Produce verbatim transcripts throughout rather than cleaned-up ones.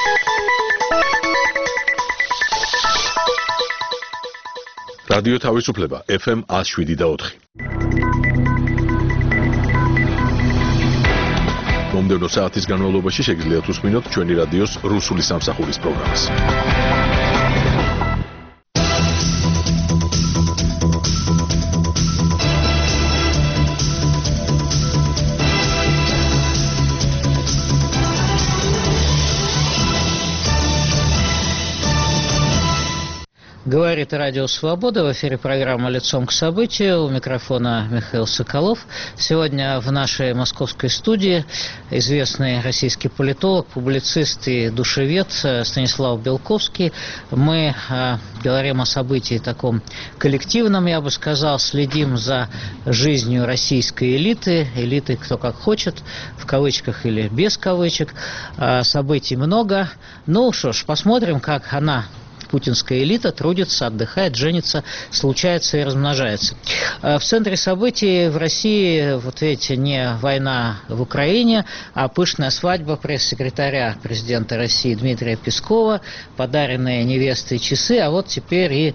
რადიო თავისუფლება ეფ ემ one oh seven და four. მომდევნო საათის განმავლობაში შეგიძლიათ უსმინოთ ჩვენი რადიოს რუსული სამსახურის პროგრამას. Говорит Радио Свобода, в эфире программа «Лицом к событию», у микрофона Михаил Соколов. Сегодня в нашей московской студии известный российский политолог, публицист и душевед Станислав Белковский. Мы э, говорим о событии таком коллективном, я бы сказал, следим за жизнью российской элиты, элиты кто как хочет, в кавычках или без кавычек. Э, событий много. Ну что ж, посмотрим, как она... Путинская элита трудится, отдыхает, женится, случается и размножается. В центре событий в России, вот видите, не война в Украине, а пышная свадьба пресс-секретаря президента России Дмитрия Пескова, подаренные невестой часы, а вот теперь и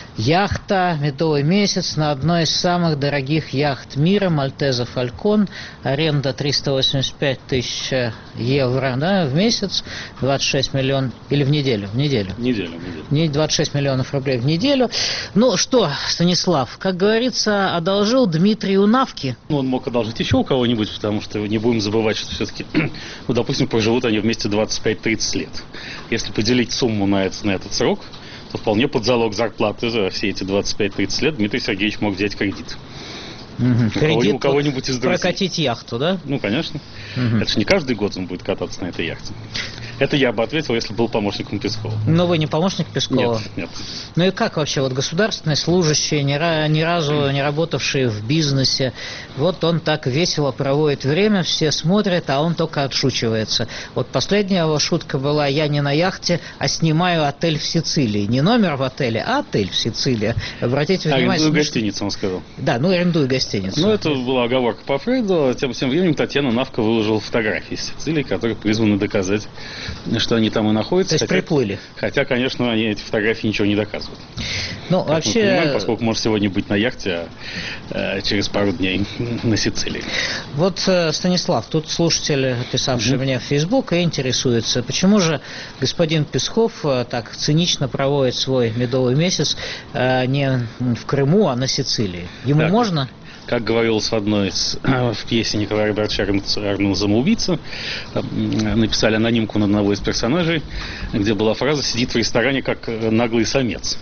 яхта «Медовый месяц» на одной из самых дорогих яхт мира, Мальтеза Фалькон, аренда триста восемьдесят пять тысяч евро, да, в месяц, двадцать шесть миллионов, или в неделю, в неделю. Неделю, неделю. Не двадцать шесть миллионов рублей в неделю. Ну что, Станислав, как говорится, одолжил Дмитрию навки. Ну, он мог одолжить еще у кого-нибудь, потому что не будем забывать, что все-таки, ну, допустим, проживут они вместе двадцать пять тридцать лет. Если поделить сумму на этот, на этот срок, то вполне под залог зарплаты за все эти двадцать пять тридцать лет Дмитрий Сергеевич мог взять кредит. Угу. У, Кредит у кого-нибудь из друзей. Прокатить яхту, да? Ну, конечно. Угу. Это же не каждый год он будет кататься на этой яхте. Это я бы ответил, если был помощником Пескова. Но вы не помощник Пескова? Нет, нет. Ну и как вообще, вот государственные служащие, ни, ни разу не работавшие в бизнесе, вот он так весело проводит время, все смотрят, а он только отшучивается. Вот последняя его шутка была: я не на яхте, а снимаю отель в Сицилии. Не номер в отеле, а отель в Сицилии. Обратите внимание. Арендую гостиницу, он сказал. Да, ну арендую гостиницу. Ну, это была оговорка по Фрейду. Тем, тем временем Татьяна Навка выложила фотографии из Сицилии, которые призваны доказать, что они там и находятся. То есть хотя, приплыли. Хотя, конечно, они, эти фотографии ничего не доказывают. Ну, как вообще... мы понимаем, поскольку может сегодня быть на яхте, а э, через пару дней на Сицилии. Вот, э, Станислав, тут слушатель, писавший mm-hmm. мне в Facebook, и интересуется, почему же господин Песков э, так цинично проводит свой медовый месяц э, не в Крыму, а на Сицилии. Ему так. можно? Как говорилось в одной из, в пьесе Николая Робертовича Арнольда «Самоубийца», написали анонимку на одного из персонажей, где была фраза «сидит в ресторане как наглый самец».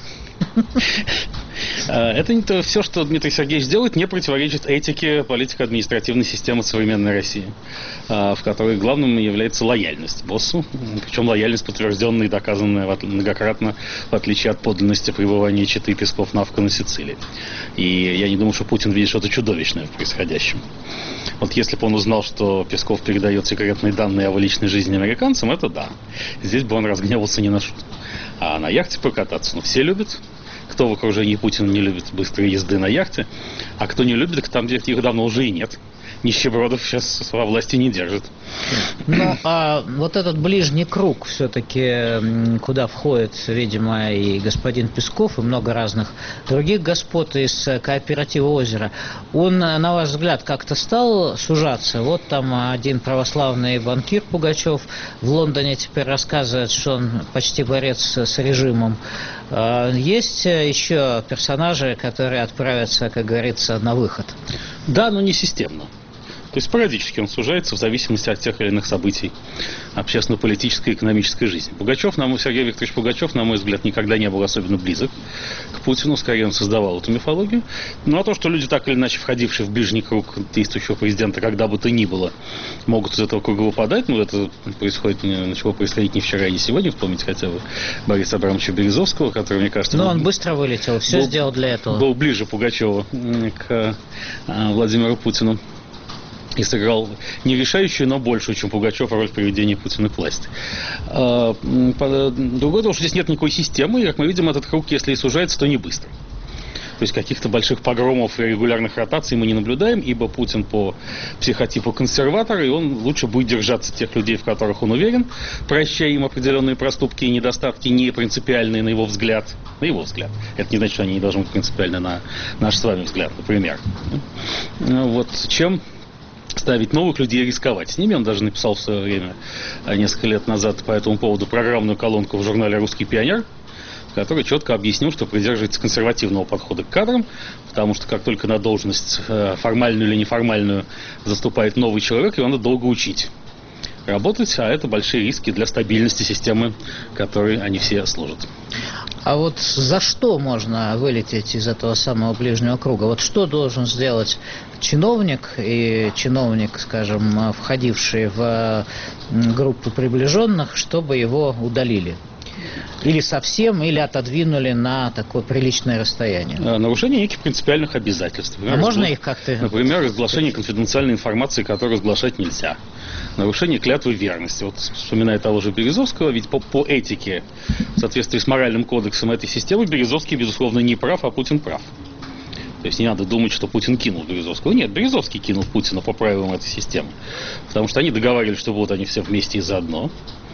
Это не то, все, что Дмитрий Сергеевич делает, не противоречит этике политико-административной системы современной России, в которой главным является лояльность боссу, причем лояльность, подтвержденная и доказанная многократно, в отличие от подлинности пребывания четы Песков-Навка на Сицилии. И я не думаю, что Путин видит что-то чудовищное в происходящем. Вот если бы он узнал, что Песков передает секретные данные о его личной жизни американцам, это да. Здесь бы он разгневался не на шутку. А на яхте покататься, ну, все любят. Кто в окружении Путина не любит быстрой езды на яхте, а кто не любит, там, где их давно уже и нет. Нищебродов сейчас во власти не держит. Ну, а вот этот ближний круг все-таки, куда входит, видимо, и господин Песков, и много разных других господ из кооператива «Озеро», он, на ваш взгляд, как-то стал сужаться? Вот там один православный банкир Пугачев в Лондоне теперь рассказывает, что он почти борец с режимом. Есть еще персонажи, которые отправятся, как говорится, на выход? Да, но не системно. То есть спорадически он сужается в зависимости от тех или иных событий общественно-политической и экономической жизни. Пугачев, на мой, Сергей Викторович Пугачев, на мой взгляд, никогда не был особенно близок к Путину, скорее он создавал эту мифологию. Ну а то, что люди, так или иначе входившие в ближний круг действующего президента, когда бы то ни было, могут из этого круга выпадать, ну это происходит, начало происходить не вчера и не сегодня, вспомните хотя бы Бориса Абрамовича Березовского, который, мне кажется... Но был, он быстро вылетел, все был, сделал для этого. Был ближе Пугачева к а, Владимиру Путину. И сыграл не решающую, но большую, чем Пугачев, роль приведения Путина к власти. Другое дело, что здесь нет никакой системы, и, как мы видим, этот круг, если и сужается, то не быстро. То есть каких-то больших погромов и регулярных ротаций мы не наблюдаем, ибо Путин по психотипу консерватор, и он лучше будет держаться тех людей, в которых он уверен, прощая им определенные проступки и недостатки, не принципиальные на его взгляд. На его взгляд. Это не значит, что они не должны быть принципиальны на наш с вами взгляд, например. Вот чем ставить новых людей и рисковать с ними. Он даже написал в свое время, несколько лет назад, по этому поводу программную колонку в журнале «Русский пионер», который четко объяснил, что придерживается консервативного подхода к кадрам, потому что как только на должность формальную или неформальную заступает новый человек, его надо долго учить работать, а это большие риски для стабильности системы, которой они все служат. А вот за что можно вылететь из этого самого ближнего круга? Вот что должен сделать чиновник и чиновник, скажем, входивший в группу приближенных, чтобы его удалили? Или совсем, или отодвинули на такое приличное расстояние? Нарушение неких принципиальных обязательств. Например, а можно разгла... их как-то... Например, разглашение конфиденциальной информации, которую разглашать нельзя. Нарушение клятвы верности. Вот вспоминая того же Березовского, ведь по, по этике, в соответствии с моральным кодексом этой системы, Березовский, безусловно, не прав, а Путин прав. То есть не надо думать, что Путин кинул Березовского. Нет, Березовский кинул Путина по правилам этой системы. Потому что они договаривались, что будут они все вместе и заодно.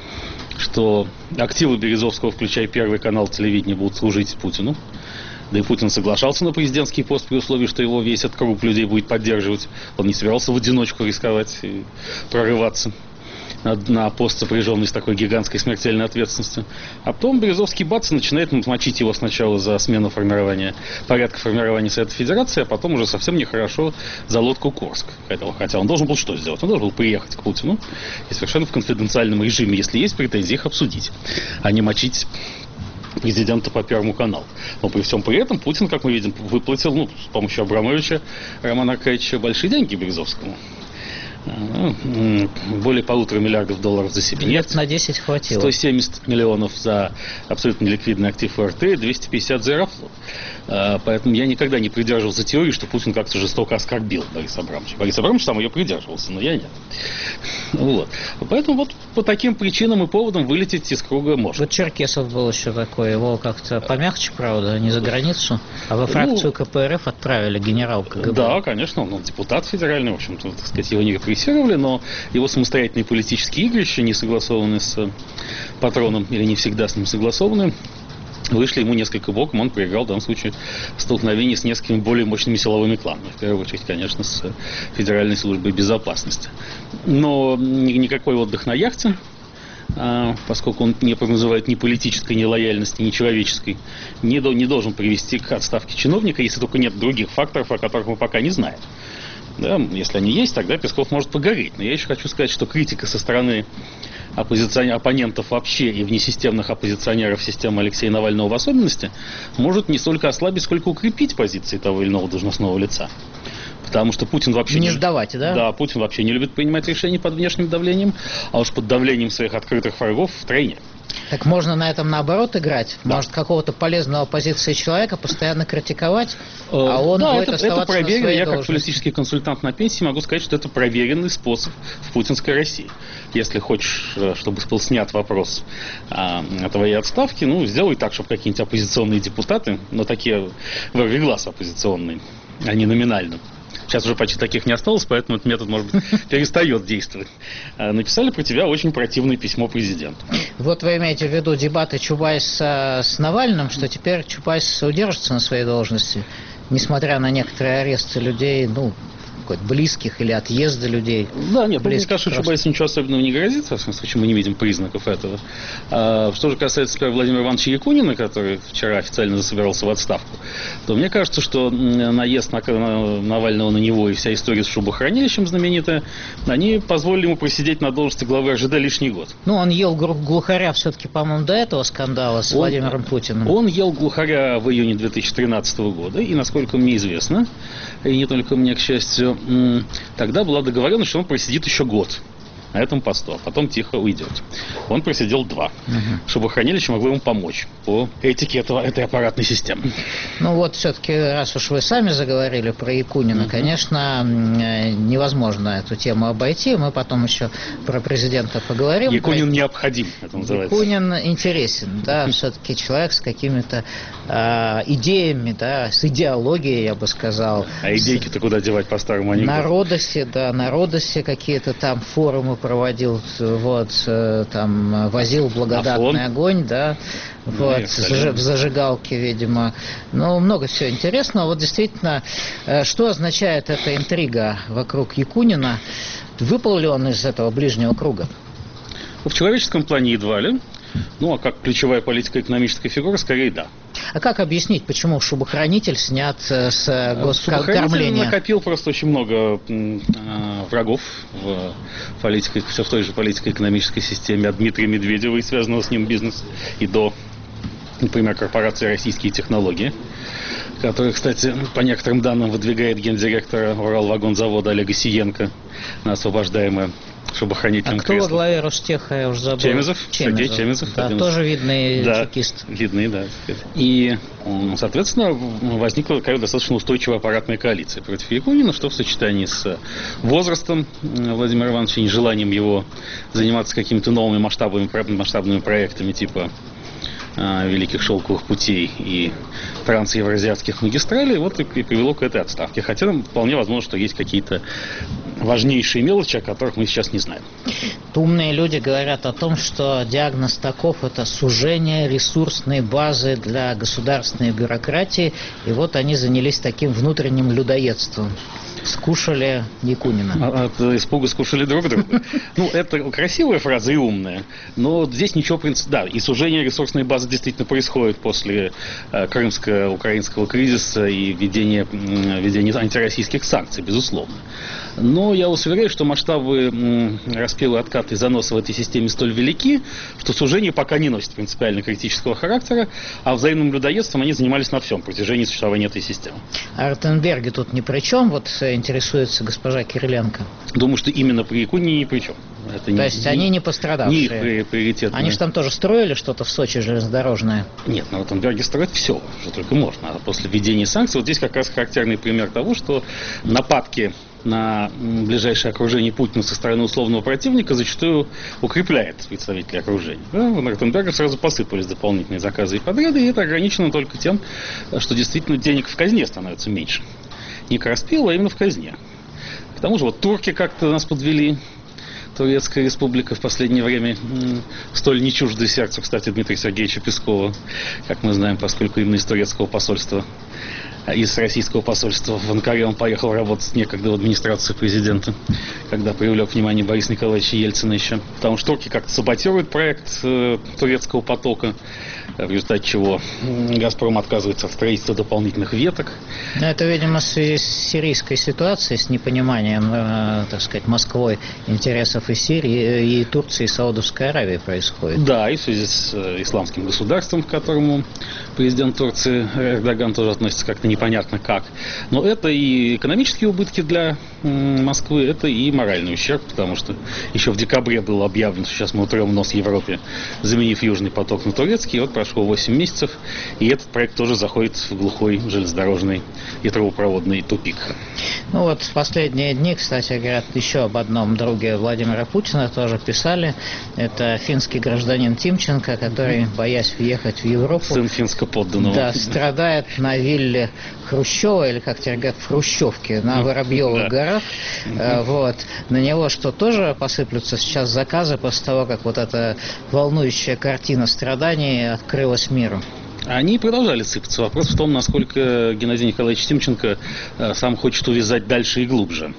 Что активы Березовского, включая Первый канал телевидения, будут служить Путину. Да и Путин соглашался на президентский пост при условии, что его весь этот круг людей будет поддерживать. Он не собирался в одиночку рисковать и прорываться на, на пост, сопряженный с такой гигантской смертельной ответственностью. А потом Березовский бац начинает мочить его сначала за смену формирования, порядка формирования Совета Федерации, а потом уже совсем нехорошо за лодку Курск. Хотя он должен был что сделать? Он должен был приехать к Путину и совершенно в конфиденциальном режиме, если есть претензии, их обсудить, а не мочить президента по Первому каналу. Но при всем при этом Путин, как мы видим, выплатил, ну, с помощью Абрамовича, Романа Аркадьевича, большие деньги Березовскому. Более полутора миллиардов долларов за себе. Лет на десять хватило. сто семьдесят миллионов за абсолютно неликвидный актив ОРТ, двести пятьдесят за Аэрофлот. Поэтому я никогда не придерживался теории, что Путин как-то жестоко оскорбил Бориса Абрамовича. Борис Абрамович сам ее придерживался, но я нет. Вот. Поэтому вот по таким причинам и поводам вылететь из круга можно. Вот Черкесов был еще такой, его как-то помягче, правда, не за границу, а во фракцию ну, КПРФ отправили генерал КГБ. Да, конечно, он депутат федеральный, в общем-то, так сказать, его не репрессировали, но его самостоятельные политические игрища, не согласованные с патроном или не всегда с ним согласованные, вышли ему несколько боком, он проиграл в данном случае столкновение с несколькими более мощными силовыми кланами. В первую очередь, конечно, с Федеральной службой безопасности. Но никакой отдых на яхте, поскольку он не прогнозирует ни политической, ни лояльности, ни человеческой, не, до, не должен привести к отставке чиновника, если только нет других факторов, о которых мы пока не знаем. Да, если они есть, тогда Песков может погореть. Но я еще хочу сказать, что критика со стороны оппозиционеров, оппонентов вообще и внесистемных оппозиционеров системы Алексея Навального в особенности может не столько ослабить, сколько укрепить позиции того или иного должностного лица. Потому что Путин вообще не, не сдавать, да? Да, Путин вообще не любит принимать решения под внешним давлением, а уж под давлением своих открытых врагов втройне. Так можно на этом наоборот играть? Да. Может, какого-то полезного позиции человека постоянно критиковать, а он да, будет это, оставаться это проверено. на своей Я должности. как политический консультант на пенсии могу сказать, что это проверенный способ в путинской России. Если хочешь, чтобы был снят вопрос а, о твоей отставке, ну, сделай так, чтобы какие-нибудь оппозиционные депутаты, но такие во глаз оппозиционные, а не номинально. Сейчас уже почти таких не осталось, поэтому этот метод, может быть, перестает действовать. Написали про тебя очень противное письмо президенту. Вот вы имеете в виду дебаты Чубайса с Навальным, что теперь Чубайс удержится на своей должности, несмотря на некоторые аресты людей, ну, близких или отъезда людей. Да, нет, мне кажется, что просто. Чубайсу ничего особенного не грозит, в всяком случае мы не видим признаков этого. А, что же касается, например, Владимира Ивановича Якунина, который вчера официально засобирался в отставку, то мне кажется, что наезд на, на Навального на него и вся история с шубохранилищем знаменитая, они позволили ему просидеть на должности главы РЖД лишний год. Ну, он ел глухаря все-таки, по-моему, до этого скандала с он, Владимиром Путиным. Он ел глухаря в июне две тысячи тринадцатого года, и, насколько мне известно, и не только мне, к счастью, тогда была договоренность, что он просидит еще год. на этом посту, а потом тихо уйдет. Он просидел два, угу. чтобы хранилище могло ему помочь по этике этого, этой аппаратной системы. Ну вот все-таки, раз уж вы сами заговорили про Якунина, угу. конечно, невозможно эту тему обойти. Мы потом еще про президента поговорим. Якунин про... необходим, это называется. Якунин интересен, да, все-таки человек с какими-то э, идеями, да, с идеологией, я бы сказал. А идейки-то с... куда девать по старому анекдоту? На Родосе, да, на Родосе какие-то там форумы проводил, вот, там возил благодатный огонь, да, вот, в зажигалке, видимо. Ну, много всего интересного. Вот действительно, что означает эта интрига вокруг Якунина? Выпал ли он из этого ближнего круга? В человеческом плане едва ли. Ну, а как ключевая политико-экономическая фигура, скорее да. А как объяснить, почему шубохранитель снят с госкормления? Шубохранитель накопил просто очень много э, врагов в, политико, все в той же политико-экономической системе от Дмитрия Медведева и связанного с ним бизнеса и до, например, корпорации «Российские технологии», которая, кстати, по некоторым данным выдвигает гендиректора Уралвагонзавода Олега Сиенко на освобождаемое шубохранителем кресло. А кто кресло. во главе Ростеха, я уже забыл. Чемезов, Чемезов. Сергей Чемезов. Да, тоже видный да, чекист. Видный, да. И, соответственно, возникла такая достаточно устойчивая аппаратная коалиция против Якунина, что в сочетании с возрастом Владимира Ивановича и нежеланием его заниматься какими-то новыми масштабными, масштабными проектами типа великих шелковых путей и трансевроазиатских магистралей, вот и привело к этой отставке. Хотя там вполне возможно, что есть какие-то важнейшие мелочи, о которых мы сейчас не знаем. Умные люди говорят о том, что диагноз таков – это сужение ресурсной базы для государственной бюрократии, и вот они занялись таким внутренним людоедством. Скушали Якунина. От испуга скушали друг друга. Ну, это красивая фраза и умная, но здесь ничего, в принципе, да, и сужение ресурсной базы действительно происходит после э, крымско-украинского кризиса и введения, э, введения антироссийских санкций, безусловно. Но я вас уверяю, что масштабы э, распила, отката и заноса в этой системе столь велики, что сужение пока не носит принципиально критического характера, а взаимным людоедством они занимались на всем протяжении существования этой системы. А Ротенберги тут ни при чем, вот интересуется госпожа Кириленко. Думаю, что именно при Якунине ни при чем. Это То не, есть не, они не пострадавшие? Не приоритетные. Они же там тоже строили что-то в Сочи железнодорожное? Нет, на Ротенберге строят все, что только можно. А после введения санкций, вот здесь как раз характерный пример того, что нападки на ближайшее окружение Путина со стороны условного противника зачастую укрепляет представителей окружения. Да, на Ротенберга сразу посыпались дополнительные заказы и подряды, и это ограничено только тем, что действительно денег в казне становится меньше. Не к распилу, а именно в казне. К тому же вот турки как-то нас подвели. Турецкая республика в последнее время м, столь не чуждая сердцу, кстати, Дмитрия Сергеевича Пескова, как мы знаем, поскольку именно из турецкого посольства, из российского посольства в Анкаре он поехал работать некогда в администрацию президента, когда привлек внимание Бориса Николаевича Ельцина еще. Потому что турки как-то саботируют проект э, турецкого потока, в результате чего «Газпром» отказывается от строительства дополнительных веток. Это, видимо, в связи с сирийской ситуацией, с непониманием, э, так сказать, Москвой интересов и Сирии, и Турции, и Саудовской Аравии происходит. Да, и в связи с э, исламским государством, к которому президент Турции Эрдоган тоже относится как-то непонятно как. Но это и экономические убытки для м, Москвы, это и моральный ущерб, потому что еще в декабре было объявлено, что сейчас мы утрем нос Европе, заменив Южный поток на турецкий, и вот прошло восемь месяцев, и этот проект тоже заходит в глухой железнодорожный и трубопроводный тупик. Ну вот в последние дни, кстати, говорят, еще об одном друге Владимира Путина тоже писали. Это финский гражданин Тимченко, который, боясь въехать в Европу, сын финско-подданного, да, страдает на вилле Хрущева, или как теперь говорят, в Хрущевке, на Воробьевых горах. Вот. На него что, тоже посыплются сейчас заказы после того, как вот эта волнующая картина страданий открылась миру? Они продолжали сыпаться. Вопрос в том, насколько Геннадий Николаевич Тимченко сам хочет увязать дальше и глубже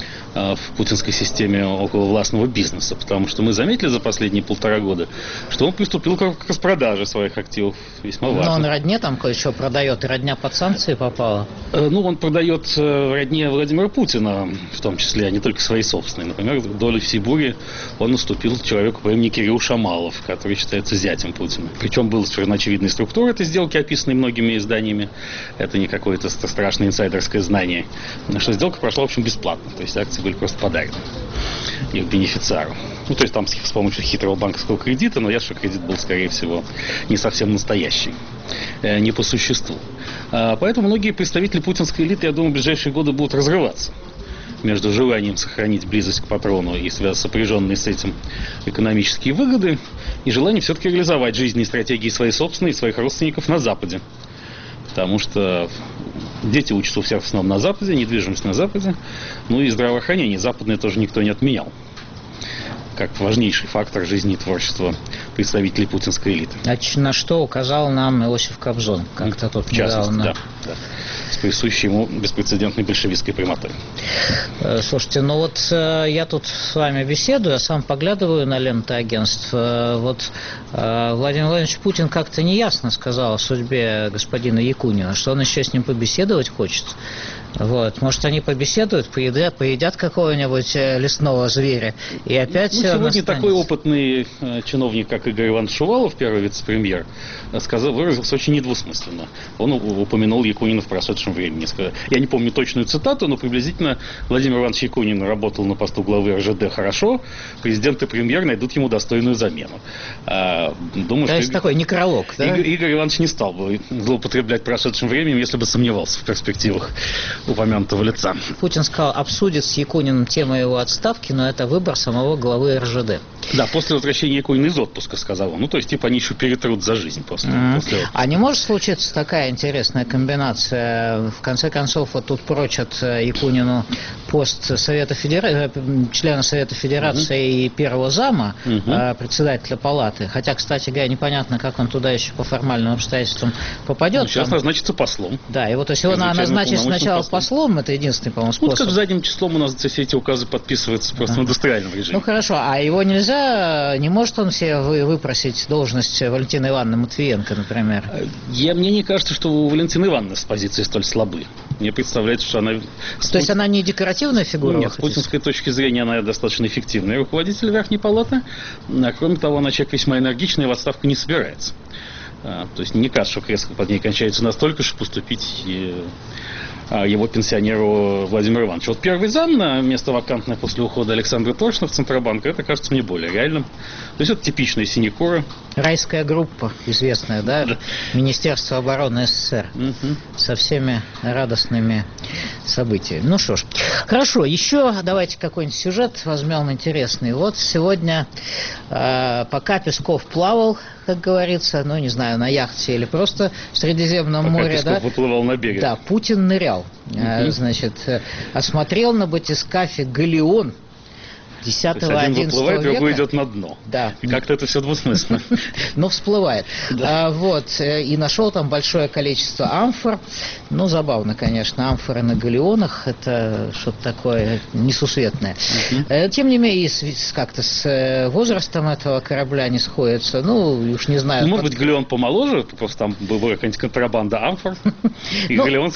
в путинской системе околовластного бизнеса, потому что мы заметили за последние полтора года, что он приступил к распродаже своих активов, весьма важно. Но он родне там кое-что продает, и родня под санкции попала? Ну, он продает родне Владимира Путина, в том числе, а не только свои собственные. Например, долю в Сибуре он уступил человеку по имени Кирилл Шамалов, который считается зятем Путина. Причем была совершенно очевидная структура этой сделки, описанной многими изданиями. Это не какое-то страшное инсайдерское знание. Что сделка прошла, в общем, бесплатно. То есть акции эти были просто подарены их бенефициару. Ну, то есть там с, с помощью хитрого банковского кредита, но ясно, что кредит был, скорее всего, не совсем настоящий, э, не по существу. А, поэтому многие представители путинской элиты, я думаю, в ближайшие годы будут разрываться между желанием сохранить близость к патрону и сопряженные с этим экономические выгоды, и желанием все-таки реализовать жизненные стратегии свои собственные и своих родственников на Западе. Потому что дети учатся у всех в основном на Западе, недвижимость на Западе, ну и здравоохранение западное тоже никто не отменял, как важнейший фактор жизни и творчества представителей путинской элиты. А на что указал нам Иосиф Кобзон, как-то тут в частности, недавно. да, да, с присущей ему беспрецедентной большевистской прямотой. Слушайте, ну вот я тут с вами беседую, я сам поглядываю на ленты агентств. Вот Владимир Владимирович Путин как-то неясно сказал о судьбе господина Якунина, что он еще с ним побеседовать хочет. Вот. Может, они побеседуют, поедят, поедят какого-нибудь лесного зверя, и опять... Ну, сегодня такой опытный э, чиновник, как Игорь Иванович Шувалов, первый вице-премьер, сказал, выразился очень недвусмысленно. Он упомянул Якунина в прошедшем времени. Я не помню точную цитату, но приблизительно Владимир Иванович Якунин работал на посту главы эр жэ дэ хорошо, президент и премьер найдут ему достойную замену. А, думаю, То что есть Игорь... такой некролог, да? Игорь, Игорь Иванович не стал бы злоупотреблять прошедшим временем, если бы сомневался в перспективах упомянутого лица. Путин сказал, обсудит с Якуниным тему его отставки, но это выбор самого главы эр жэ дэ. Да, после возвращения Якунина из отпуска, сказал он. Ну, то есть, типа, они еще перетрут за жизнь после, mm-hmm. после отпуска. А не может случиться такая интересная комбинация? В конце концов, вот тут прочат Якунину пост Совета Федера... члена Совета Федерации mm-hmm. и первого зама, mm-hmm. председателя палаты. Хотя, кстати говоря, непонятно, как он туда еще по формальным обстоятельствам попадет. Ну, сейчас там... назначится послом. Да, и вот если его назначить сначала послом, послом, это единственный, по-моему, способ. Вот как задним числом у нас все эти указы подписываются просто в индустриальном режиме. Ну хорошо, а его нельзя, не может он себе вы, выпросить должность Валентины Ивановны Матвиенко, например? Я, мне не кажется, что у Валентины Ивановны с позиции столь слабы. Мне представляется, что она... То есть она не декоративная фигура? Нет, с путинской точки зрения она достаточно эффективный руководитель Верхней Палаты. А кроме того, она человек весьма энергичный и в отставку не собирается. А, то есть не кажется, что кресло под ней кончается настолько, чтобы поступить и, а, его пенсионеру Владимиру Ивановичу. Вот первый зам на место вакантное после ухода Александра Торшина в Центробанк, это кажется мне более реальным. То есть это типичная синекура. Райская группа, известная, да? да. Министерство обороны эс эс эс эр. Угу. Со всеми радостными событиями. Ну что ж, хорошо, еще давайте какой-нибудь сюжет возьмем интересный. Вот сегодня, э, пока Песков плавал, как говорится, ну не знаю, на яхте или просто в Средиземном пока море, Песков да? выплывал на берег. Да, Путин нырял. Угу. Э, значит, э, осмотрел на батискафе галеон десятого-одиннадцатого века. Другой идет на дно. Да. И как-то это все двусмысленно. Ну, всплывает. Да. А, вот. И нашел там большое количество амфор. Ну, забавно, конечно. Амфоры на галеонах. Это что-то такое несусветное. Uh-huh. Тем не менее, как-то с возрастом этого корабля не сходится. Ну, уж не знаю. Ну, может быть, галеон помоложе, просто там была какая-нибудь контрабанда амфор. И галеон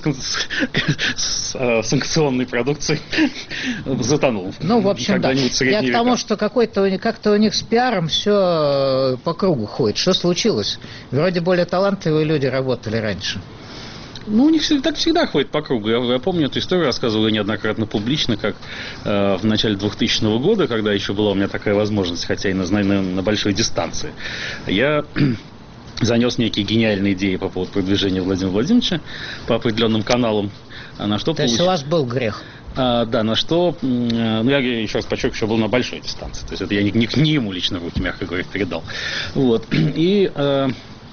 с санкционной продукцией затонул. Ну, в общем, да. Я к тому, что какой-то, как-то у них с пиаром все по кругу ходит. Что случилось? Вроде более талантливые люди работали раньше. Ну, у них так всегда ходит по кругу. Я, я помню эту историю, рассказывал я неоднократно публично, как э, в начале двухтысячного года, когда еще была у меня такая возможность, хотя и на, на, на большой дистанции, я занес некие гениальные идеи по поводу продвижения Владимира Владимировича по определенным каналам. На что То получ... есть у вас был грех? А, да, на что, ну, я еще раз подчеркиваю, что был на большой дистанции. То есть это я не, не, не ему лично в руки, мягко говоря, передал. Вот. И э,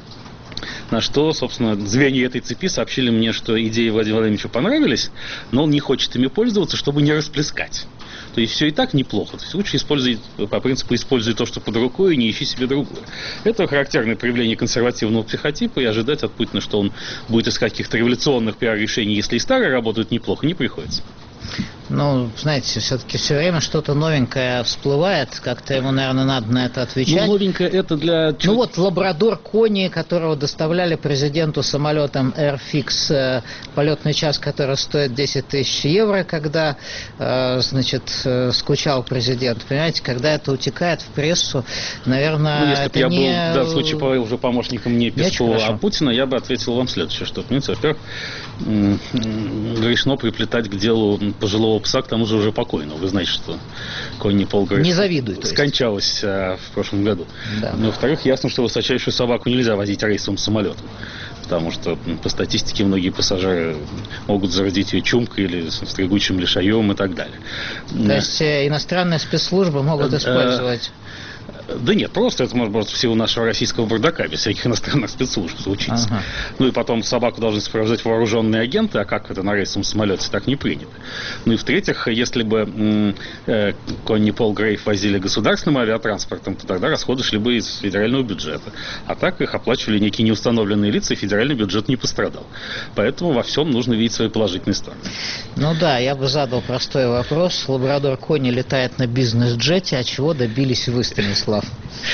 на что, собственно, звенья этой цепи сообщили мне, что идеи Владимира Владимировича понравились, но он не хочет ими пользоваться, чтобы не расплескать. То есть все и так неплохо. То есть лучше использовать, по принципу, используй то, что под рукой, и не ищи себе другое. Это характерное проявление консервативного психотипа, и ожидать от Путина, что он будет искать каких-то революционных пиар-решений, если и старые работают неплохо, не приходится. Ну, знаете, все-таки все время что-то новенькое всплывает, как-то ему, наверное, надо на это отвечать. Ну, новенькое это для... Ну вот, лабрадор Кони, которого доставляли президенту самолетом Airfix, полетный час, который стоит десять тысяч евро, когда, значит, скучал президент. Понимаете, когда это утекает в прессу, наверное, ну, если это бы я не... был в данном случае по, уже помощником не Пескова, а Путина, я бы ответил вам следующее, что, понимаете, во-первых, грешно приплетать к делу пожилого пса, к тому же уже покойного. Вы знаете, что Конни Полгрейв не завидуй, скончалась а, в прошлом году. Да. Но, во-вторых, ясно, что высочайшую собаку нельзя возить рейсовым самолетом. Потому что по статистике многие пассажиры могут заразить ее чумкой или стригучим лишаем и так далее. То есть э, иностранные спецслужбы могут использовать... Да нет, просто это может быть в силу нашего российского бардака, без всяких иностранных спецслужб случиться. Ага. Ну и потом собаку должны сопровождать вооруженные агенты, а как это на рейсовом самолете так не принято. Ну и в-третьих, если бы э, Конни Полгрейв возили государственным авиатранспортом, то тогда расходы шли бы из федерального бюджета. А так их оплачивали некие неустановленные лица, и федеральный бюджет не пострадал. Поэтому во всем нужно видеть свои положительные стороны. Ну да, я бы задал простой вопрос. Лабрадор Конни летает на бизнес-джете, а чего добились вы, Станислав?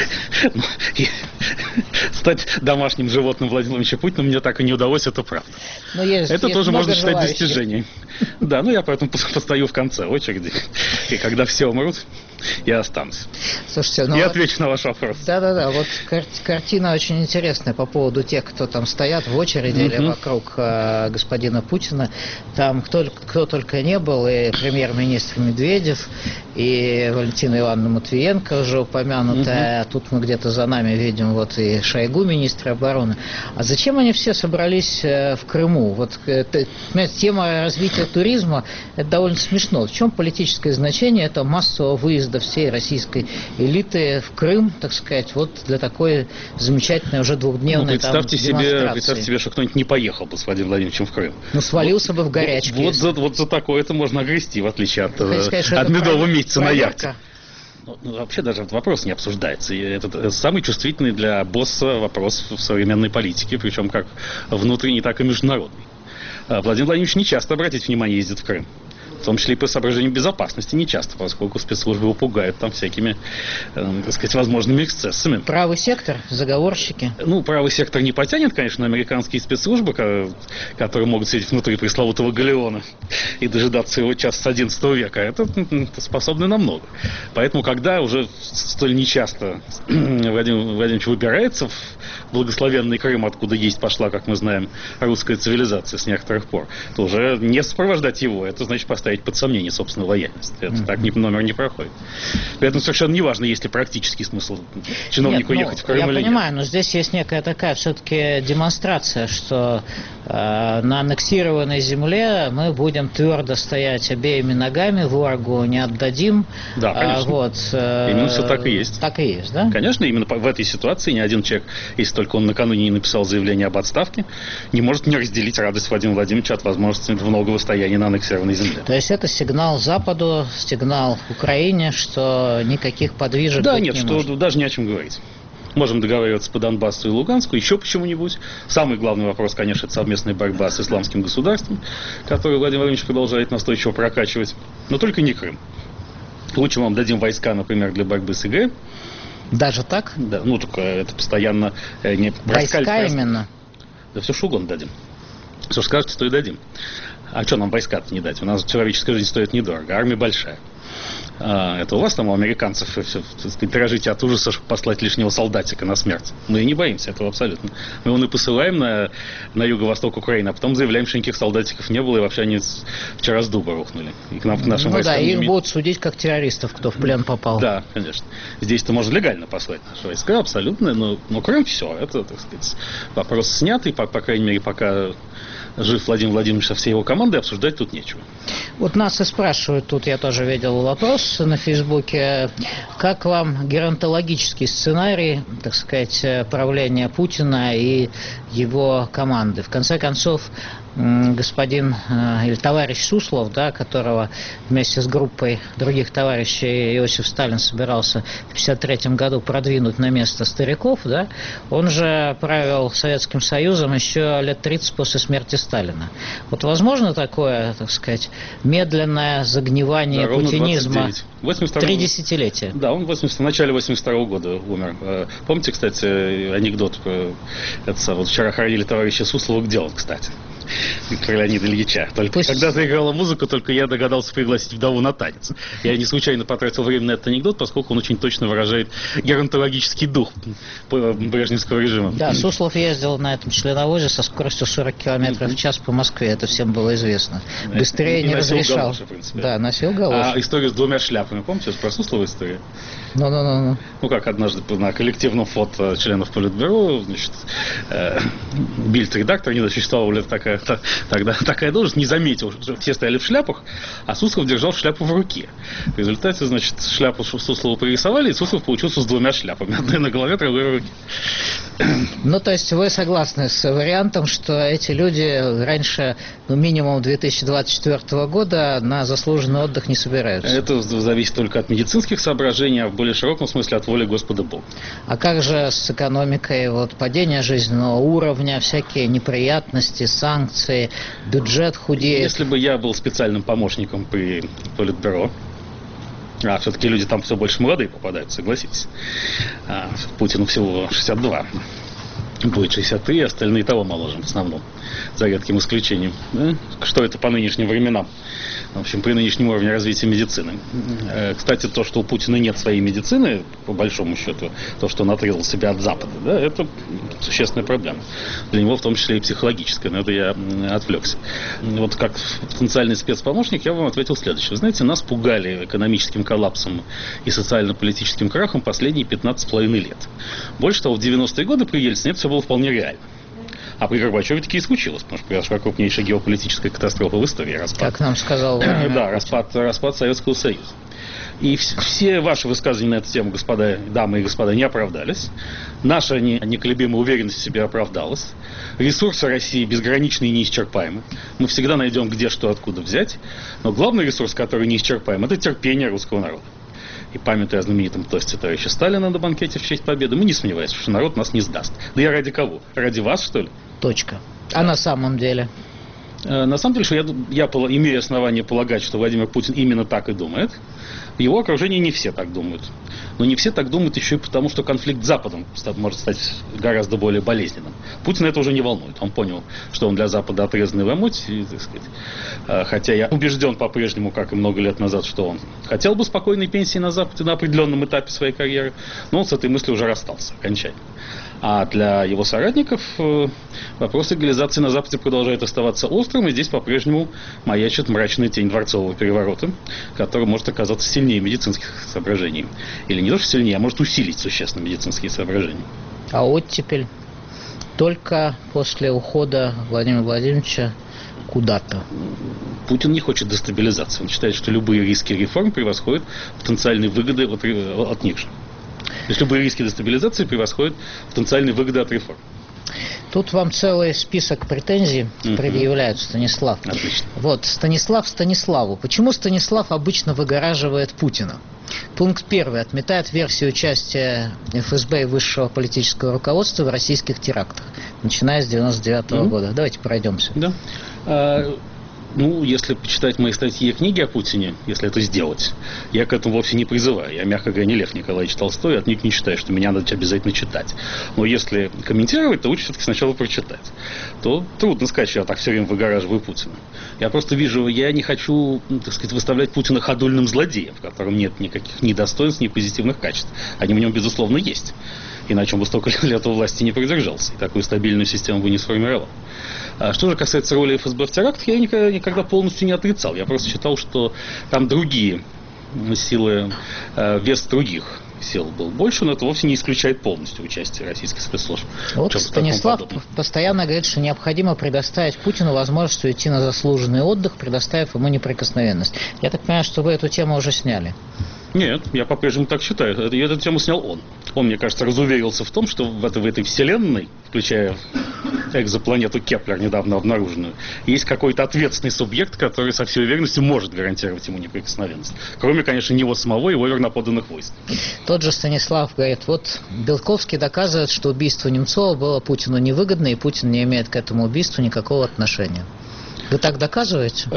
Стать домашним животным Владимира Владимировича Путина мне так и не удалось, это правда. Но есть, это есть тоже можно считать желающих. Достижением. Да, ну я поэтому постою в конце очереди. И когда все умрут, я останусь. Слушайте, ну я вот, отвечу на ваш вопрос. Да-да-да, вот кар- картина очень интересная по поводу тех, кто там стоят в очереди uh-huh. или вокруг э, господина Путина. Там кто, кто только не был, и премьер-министр Медведев, и Валентина Ивановна Матвиенко уже упомянутая, uh-huh. а тут мы где-то за нами видим вот и Шойгу, министра обороны. А зачем они все собрались э, в Крыму? Вот э, тема развития туризма, это довольно смешно. В чем политическое значение этого массового выезда всей российской элиты в Крым, так сказать, вот для такой замечательной уже двухдневной ну, представьте там себе, демонстрации. Представьте себе, что кто-нибудь не поехал бы с Владимиром Владимировичем в Крым. Ну, свалился вот, бы в горячке. Вот, вот, за, вот за такое это можно огрести, в отличие от, сказать, от медового месяца на проверка. яхте. Ну, ну, вообще даже этот вопрос не обсуждается. И это самый чувствительный для босса вопрос в современной политике, причем как внутренний, так и международный. Владимир Владимирович не часто, обратите внимание, ездит в Крым. В том числе и по соображениям безопасности не часто, поскольку спецслужбы его пугают там всякими, э, так сказать, возможными эксцессами. Правый сектор, заговорщики. Ну, правый сектор не потянет, конечно, американские спецслужбы, которые могут сидеть внутри пресловутого галеона и дожидаться его час с одиннадцатого века. Это, это способны на много. Поэтому, когда уже столь нечасто Владимир Владимирович выбирается в благословенный Крым, откуда есть пошла, как мы знаем, русская цивилизация с некоторых пор, то уже не сопровождать его, это значит поставить под сомнение собственную лояльность. Это mm-hmm. так номер не проходит. Поэтому совершенно не важно, есть ли практический смысл чиновнику нет, ехать ну, в Крым или нет. Я понимаю, но здесь есть некая такая все-таки демонстрация, что э, на аннексированной земле мы будем твердо стоять обеими ногами, ворогу не отдадим. Да, конечно. А, вот, э, именно все так и есть. Так и есть, да? Конечно, именно в этой ситуации ни один человек, если только он накануне не написал заявление об отставке, не может не разделить радость Владимира Владимировича от возможности многого стояния на аннексированной земле. То есть это сигнал Западу, сигнал Украине, что никаких подвижек да, быть нет, не что может. Даже не о чем говорить. Можем договариваться по Донбассу и Луганску, еще почему-нибудь. Самый главный вопрос, конечно, это совместная борьба с исламским государством, которую Владимир Владимирович продолжает настойчиво прокачивать. Но только не Крым. Лучше мы вам дадим войска, например, для борьбы с ИГ. Даже так? Да, ну только это постоянно э, не войска проскаль, именно? Да все что угодно дадим. Все, что скажете, то и дадим. А что нам войска-то не дать? У нас человеческая жизнь стоит недорого, армия большая. А, это у вас там, у американцев, дрожите от ужаса, чтобы послать лишнего солдатика на смерть. Мы и не боимся этого абсолютно. Мы его и посылаем на, на юго-восток Украины, а потом заявляем, что никаких солдатиков не было, и вообще они вчера с дуба рухнули. И к нам, к нашим ну войскам да, их имеют... будут судить как террористов, кто в плен попал. Да, конечно. Здесь-то можно легально послать наши войска, абсолютно, но, но Крым все. Это, так сказать, вопрос снятый, по, по крайней мере, пока жив Владимир Владимирович со всей его командой, обсуждать тут нечего. Вот нас и спрашивают, тут я тоже видел вопрос на Фейсбуке, как вам геронтологический сценарий, так сказать, правления Путина и его команды? В конце концов, господин или товарищ Суслов, да, которого вместе с группой других товарищей Иосиф Сталин собирался в пятьдесят третьем году продвинуть на место стариков, да, он же правил Советским Союзом еще лет тридцать после смерти Сталина. Вот возможно такое, так сказать, медленное загнивание да, путинизма? Три десятилетия. Да, он в, восьмидесятом, в начале восемьдесят второго года умер. Помните, кстати, анекдот? Это, вот вчера хоронили товарища Суслова, где он, кстати? Про Леонида Ильича. Только Пусть... когда заиграла музыку, только я догадался пригласить вдову на танец. Я не случайно потратил время на этот анекдот, поскольку он очень точно выражает геронтологический дух брежневского режима. Да, Суслов ездил на этом членовозе со скоростью сорок километров в час по Москве. Это всем было известно. Быстрее не разрешал. Галоши, да, носил галоши. А история с двумя шляпами, помните, про Суслова история? Ну, ну, ну, ну. Ну, как однажды на коллективном фото членов Политбюро, значит, э, бильд-редактор, не существовала ли такая, та, тогда такая должность, не заметил, что все стояли в шляпах, а Суслов держал шляпу в руке. В результате, значит, шляпу Суслова пририсовали, и Суслов получился с двумя шляпами. Одной на голове, другой в руке. Ну, то есть вы согласны с вариантом, что эти люди раньше, ну, минимум две тысячи двадцать четвёртого года на заслуженный отдых не собираются? Это зависит только от медицинских соображений, а в более широком смысле от воли Господа Бога. А как же с экономикой? Вот падение жизненного уровня, всякие неприятности, санкции, бюджет худеет. Если бы я был специальным помощником при Политбюро, а все-таки люди там все больше молодые попадают, согласитесь. А, Путину всего шестьдесят два. Будет шестьдесят три, остальные того моложе в основном, за редким исключением. Да? Что это по нынешним временам? В общем, при нынешнем уровне развития медицины. Кстати, то, что у Путина нет своей медицины, по большому счету, то, что он отрезал себя от Запада, да, это существенная проблема. Для него в том числе и психологическая, но это я отвлекся. Вот как потенциальный спецпомощник я вам ответил следующее. Вы знаете, нас пугали экономическим коллапсом и социально-политическим крахом последние пятнадцать с половиной лет. Больше того, в девяностые годы при Ельцине это все было вполне реально. А при Горбачеве таки и случилось, потому что произошла крупнейшая геополитическая катастрофа в истории. Распад. Как нам сказал Владимир Да, распад, распад Советского Союза. И все ваши высказывания на эту тему, господа, дамы и господа, не оправдались. Наша неколебимая уверенность в себе оправдалась. Ресурсы России безграничны и неисчерпаемы. Мы всегда найдем, где что, откуда взять. Но главный ресурс, который неисчерпаем, это терпение русского народа. И памятуя о знаменитом тосте товарища Сталина на банкете в честь победы, мы не сомневаемся, что народ нас не сдаст. Да я ради кого? Ради вас, что ли? Точка. А на самом деле? На самом деле, что я, я имею основание полагать, что Владимир Путин именно так и думает. В его окружении не все так думают. Но не все так думают еще и потому, что конфликт с Западом может стать гораздо более болезненным. Путина это уже не волнует. Он понял, что он для Запада отрезанный ломоть. И, так сказать, хотя я убежден по-прежнему, как и много лет назад, что он хотел бы спокойной пенсии на Западе на определенном этапе своей карьеры. Но он с этой мыслью уже расстался окончательно. А для его соратников вопрос легализации на Западе продолжает оставаться острым, и здесь по-прежнему маячит мрачная тень дворцового переворота, который может оказаться сильнее медицинских соображений. Или не то, что сильнее, а может усилить существенно медицинские соображения. А оттепель только после ухода Владимира Владимировича куда-то. Путин не хочет дестабилизации. Он считает, что любые риски реформ превосходят потенциальные выгоды от, от них же. То есть любые риски дестабилизации превосходят потенциальные выгоды от реформ. Тут вам целый список претензий uh-huh. предъявляют, Станислав. Отлично. Вот, Станислав Станиславу. Почему Станислав обычно выгораживает Путина? Пункт первый. Отметает версию участия эф эс бэ и высшего политического руководства в российских терактах, начиная с девяносто девятого uh-huh. года. Давайте пройдемся. Да. А... Ну, если почитать мои статьи и книги о Путине, если это сделать, я к этому вовсе не призываю. Я, мягко говоря, не Лев Николаевич Толстой, отнюдь не считаю, что меня надо обязательно читать. Но если комментировать, то лучше все-таки сначала прочитать. То трудно сказать, что я так все время выгораживаю Путина. Я просто вижу, я не хочу, так сказать, выставлять Путина ходульным злодеем, в котором нет никаких ни достоинств, ни позитивных качеств. Они в нем, безусловно, есть. Иначе он бы столько лет у власти не продержался и такую стабильную систему бы не сформировал. А что же касается роли эф эс бэ в терактах, я никогда, никогда полностью не отрицал. Я просто считал, что там другие силы, вес других сил был больше, но это вовсе не исключает полностью участие российских спецслужб. Вот Станислав постоянно говорит, что необходимо предоставить Путину возможность уйти на заслуженный отдых, предоставив ему неприкосновенность. Я так понимаю, что вы эту тему уже сняли. Нет, я по-прежнему так считаю. И эту тему снял он. Он, мне кажется, разуверился в том, что в этой, в этой вселенной, включая экзопланету Кеплер, недавно обнаруженную, есть какой-то ответственный субъект, который со всей уверенностью может гарантировать ему неприкосновенность. Кроме, конечно, него самого и его верноподданных войск. Тот же Станислав говорит, вот Белковский доказывает, что убийство Немцова было Путину невыгодно, и Путин не имеет к этому убийству никакого отношения. Вы так доказываете?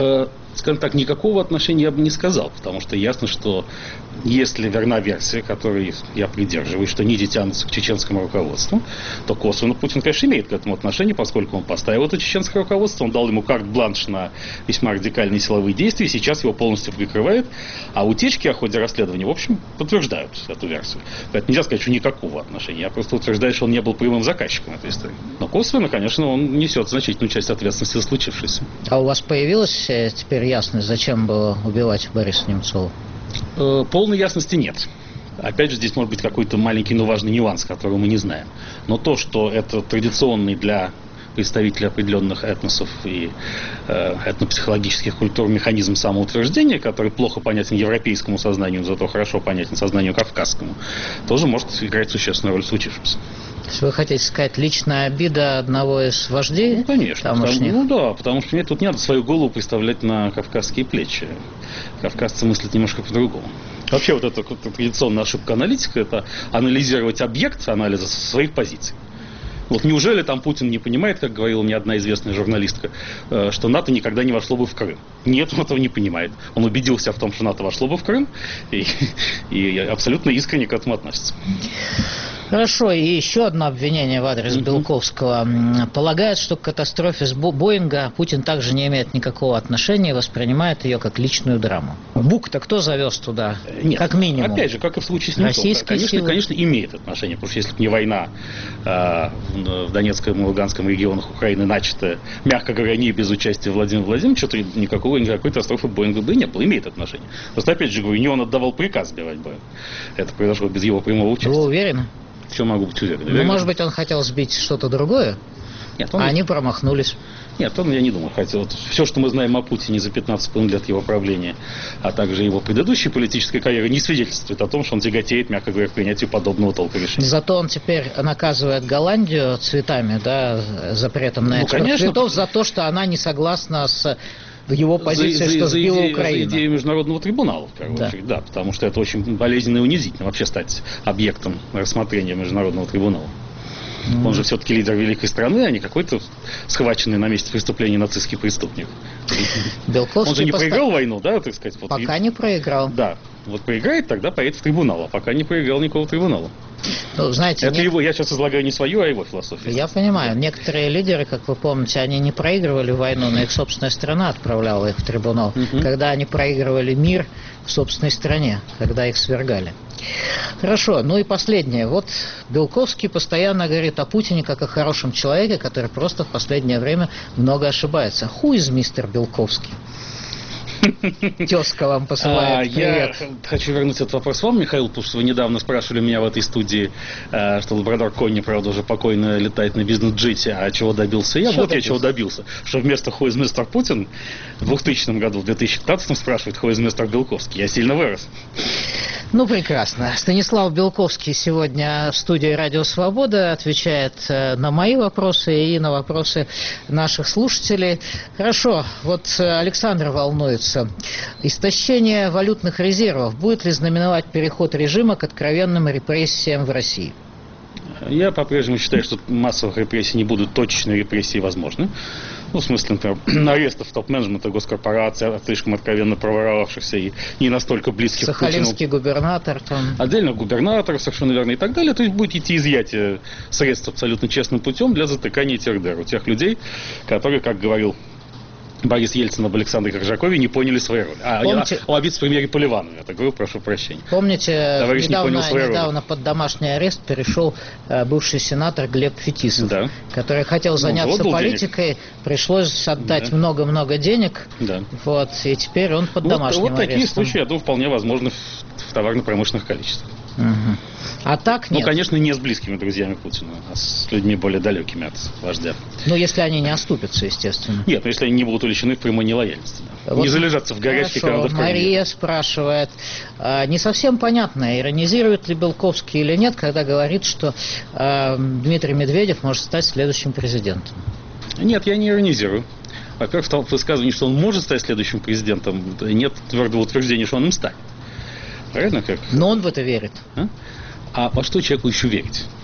Скажем так, никакого отношения я бы не сказал, потому что ясно, что если верна версия, которой я придерживаюсь, что нити тянутся к чеченскому руководству, то косвенно Путин, конечно, имеет к этому отношение, поскольку он поставил это чеченское руководство, он дал ему карт-бланш на весьма радикальные силовые действия, и сейчас его полностью прикрывает, а утечки о ходе расследования, в общем, подтверждают эту версию. Поэтому нельзя сказать, что никакого отношения, я просто утверждаю, что он не был прямым заказчиком этой истории. Но косвенно, конечно, он несет значительную часть ответственности за случившееся. А у вас появилась теперь ясность, зачем было убивать Бориса Немцова? Э, полной ясности нет. Опять же, здесь может быть какой-то маленький, но важный нюанс, которого мы не знаем. Но то, что это традиционный для представителей определенных этносов и э, этнопсихологических культур механизм самоутверждения, который плохо понятен европейскому сознанию, зато хорошо понятен сознанию кавказскому, тоже может играть существенную роль в случившемся. То есть вы хотите сказать, личная обида одного из вождей? Ну, конечно. Потому, ну да, потому что мне тут не надо свою голову представлять на кавказские плечи. Кавказцы мыслят немножко по-другому. Вообще вот эта, эта традиционная ошибка аналитика — это анализировать объект анализа со своих позиций. Вот неужели там Путин не понимает, как говорила мне одна известная журналистка, что НАТО никогда не вошло бы в Крым? Нет, он этого не понимает. Он убедился в том, что НАТО вошло бы в Крым, и, и абсолютно искренне к этому относится. Хорошо, и еще одно обвинение в адрес mm-hmm. Белковского. Полагает, что к катастрофе с Боинга Путин также не имеет никакого отношения и воспринимает ее как личную драму. Бук-то кто завез туда? Нет, как минимум. Опять же, как и в случае с Немцовым. Конечно, конечно, имеет отношение, потому что если бы не война э, в Донецком и Луганском регионах Украины, начатая, мягко говоря, не без участия Владимира Владимировича, то никакого, никакой катастрофы Боинга бы и не было. Имеет отношение. Просто, опять же, говорю, не он отдавал приказ сбивать Боинг. Это произошло без его прямого участия. Вы уверены? В чем могу быть уверен? Ну, может быть, он хотел сбить что-то другое? Нет, он... А они промахнулись. Нет, он, я не думаю, хотел. Вот все, что мы знаем о Путине за пятнадцать лет его правления, а также его предыдущей политической карьеры, не свидетельствует о том, что он тяготеет, мягко говоря, к принятию подобного толка решений. Зато он теперь наказывает Голландию цветами, да, запретом на ну, экспорт конечно. цветов за то, что она не согласна с его позицией, за, что за, сбила за Украину. За идею международного трибунала, в первую да. очередь, да, потому что это очень болезненно и унизительно вообще стать объектом рассмотрения международного трибунала. Mm-hmm. Он же все-таки лидер великой страны, а не какой-то схваченный на месте преступления нацистский преступник. Белковский он же не поста... проиграл войну, да, так сказать? Вот пока и... не проиграл. Да, вот проиграет, тогда поедет в трибунал, а пока не проиграл никакого трибунала. Ну, знаете, это не... его, я сейчас излагаю не свою, а его философию. Я понимаю. Некоторые лидеры, как вы помните, они не проигрывали войну, но их собственная страна отправляла их в трибунал. Uh-huh. Когда они проигрывали мир в собственной стране, когда их свергали. Хорошо, ну и последнее. Вот Белковский постоянно говорит о Путине как о хорошем человеке, который просто в последнее время много ошибается. Who is мистер Белковский? Тезка вам посылает а, привет. Я хочу вернуть этот вопрос вам, Михаил, потому что вы недавно спрашивали меня в этой студии, что лабрадор Конни, правда, уже покойно летает на бизнес-джете, а чего добился я? Что вот добился? я чего добился. Что вместо «Who is мистер Путин» в двухтысячном году, в две тысячи пятнадцатом спрашивают «Who is мистер Белковский». Я сильно вырос. Ну, прекрасно. Станислав Белковский сегодня в студии «Радио Свобода» отвечает на мои вопросы и на вопросы наших слушателей. Хорошо, вот Александр волнуется. Истощение валютных резервов будет ли знаменовать переход режима к откровенным репрессиям в России? Я по-прежнему считаю, что массовых репрессий не будут, точечные репрессии возможны. Ну, в смысле, например, арестов топ-менеджмента госкорпораций, слишком откровенно проворовавшихся и не настолько близких к Путину. Сахалинский губернатор там. Отдельно губернаторов, совершенно верно, и так далее. То есть будет идти изъятие средств абсолютно честным путем для затыкания тех дыр у тех людей, которые, как говорил Борис Ельцин об Александре Коржакове, не поняли своей роли. А, Помните... я, о, о вице-премьере Поливанове, я так говорю, прошу прощения. Помните, Товарищ недавно, не недавно под домашний арест перешел э, бывший сенатор Глеб Фетисов, да. который хотел заняться ну, политикой, денег. Пришлось отдать да. много-много денег, да. вот, и теперь он под вот, домашним вот арестом. Вот такие случаи, я думаю, вполне возможны в, в товарно-промышленных количествах. Угу. А так нет. Ну, конечно, не с близкими друзьями Путина, а с людьми более далекими от вождя. Ну, если они не оступятся, естественно. Нет, но если они не будут уличены в прямой нелояльности. Да. Вот не залежаться в горячке, когда в Мария спрашивает, а, не совсем понятно, иронизирует ли Белковский или нет, когда говорит, что а, Дмитрий Медведев может стать следующим президентом. Нет, я не иронизирую. Во-первых, в том высказывании, что он может стать следующим президентом, нет твердого утверждения, что он им станет. Правильно как? Но он в это верит. А? А во что человеку еще верить?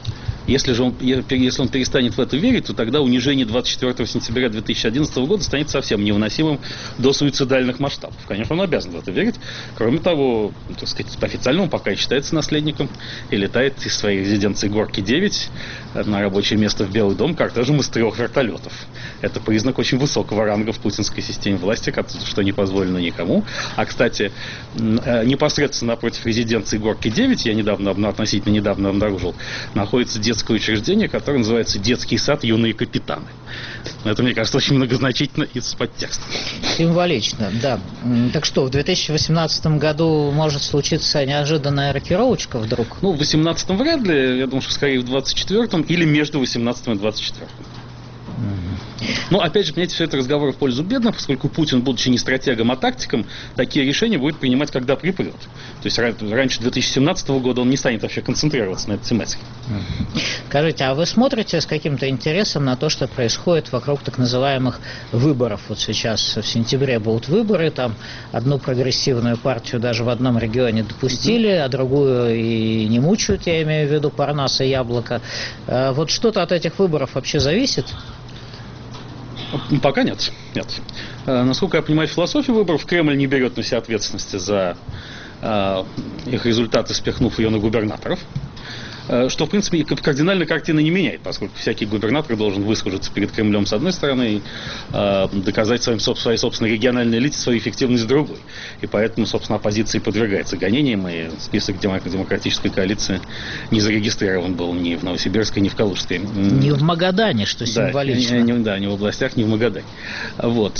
Если же он, если он перестанет в это верить, то тогда унижение двадцать четвёртого сентября две тысячи одиннадцатого года станет совсем невыносимым до суицидальных масштабов. Конечно, он обязан в это верить. Кроме того, так сказать, официально он пока и считается наследником и летает из своей резиденции Горки девять на рабочее место в Белый дом кортежем из трех вертолетов. Это признак очень высокого ранга в путинской системе власти, что не позволено никому. А, кстати, непосредственно напротив резиденции Горки девять, я недавно, относительно недавно обнаружил, находится детское учреждение, которое называется «Детский сад юные капитаны». Это, мне кажется, очень многозначительно и с подтекстом. Символично, да. Так что, в две тысячи восемнадцатом году может случиться неожиданная рокировочка вдруг? Ну, в восемнадцатом вряд ли. Я думаю, что скорее в двадцать четвёртом или между восемнадцатым и двадцать четвёртым. Но, опять же, понимаете, все это разговоры в пользу бедных, поскольку Путин, будучи не стратегом, а тактиком, такие решения будет принимать, когда припрет. То есть раньше две тысячи семнадцатого года он не станет вообще концентрироваться на этой тематике. Скажите, а вы смотрите с каким-то интересом на то, что происходит вокруг так называемых выборов? Вот сейчас в сентябре будут выборы, там одну прогрессивную партию даже в одном регионе допустили, а другую и не мучают, я имею в виду Парнас и Яблоко. Вот что-то от этих выборов вообще зависит? Пока нет. нет. Насколько я понимаю философию выборов, Кремль не берет на себя ответственности за э, их результаты, спихнув ее на губернаторов. Что, в принципе, кардинально картина не меняет, поскольку всякий губернатор должен выслужиться перед Кремлем с одной стороны и э, доказать своим, своей собственной региональной элите свою эффективность с другой. И поэтому, собственно, оппозиция подвергается гонениям, и список демократической коалиции не зарегистрирован был ни в Новосибирской, ни в Калужской. Не в Магадане, что символично. Да, не, не, да, не в областях, не в Магадане. Вот.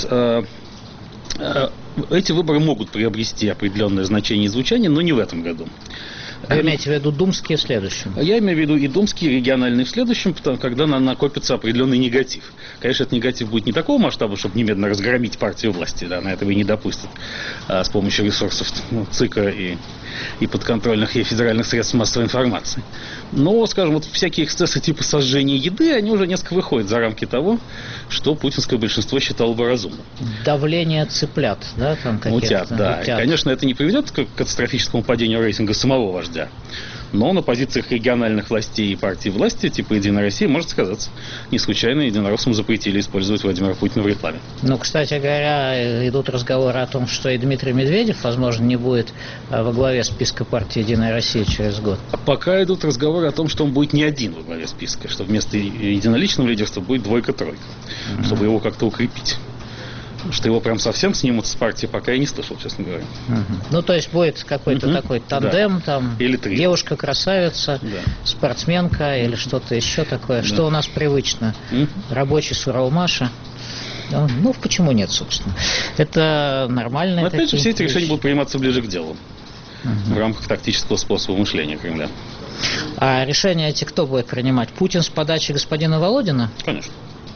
Эти выборы могут приобрести определенное значение и звучание, но не в этом году. Вы имеете в виду думские в следующем? Я имею в виду и думские, и региональные в следующем, потому, когда на, накопится определенный негатив. Конечно, этот негатив будет не такого масштаба, чтобы немедленно разгромить партию власти, да, на этого и не допустят, а с помощью ресурсов ну, ЦИКа и, и подконтрольных ей федеральных средств массовой информации. Но, скажем, вот всякие эксцессы типа сожжения еды, они уже несколько выходят за рамки того, что путинское большинство считало бы разумным. Давление цыплят, да, там какие-то? Мутят, да. И, конечно, это не приведет к катастрофическому падению рейтинга самого вождя. Но на позициях региональных властей и партий власти, типа «Единая Россия», может сказаться. Не случайно единороссам запретили использовать Владимира Путина в рекламе. Ну, кстати говоря, идут разговоры о том, что и Дмитрий Медведев, возможно, не будет во главе списка партии «Единая Россия» через год. А пока идут разговоры о том, что он будет не один во главе списка, что вместо единоличного лидерства будет двойка-тройка, mm-hmm. чтобы его как-то укрепить. Что его прям совсем снимут с партии, пока я не слышал, честно говоря. Угу. Ну, то есть будет какой-то угу. такой тандем, да. там или три. Девушка-красавица, да. спортсменка или что-то еще такое. Да. Что у нас привычно. Угу. Рабочий Суралмаша. Ну, почему нет, собственно. Это нормально. Но опять же, все эти вещи. решения будут приниматься ближе к делу. Угу. В рамках тактического способа мышления Кремля. А решения эти кто будет принимать? Путин с подачи господина Володина? Конечно.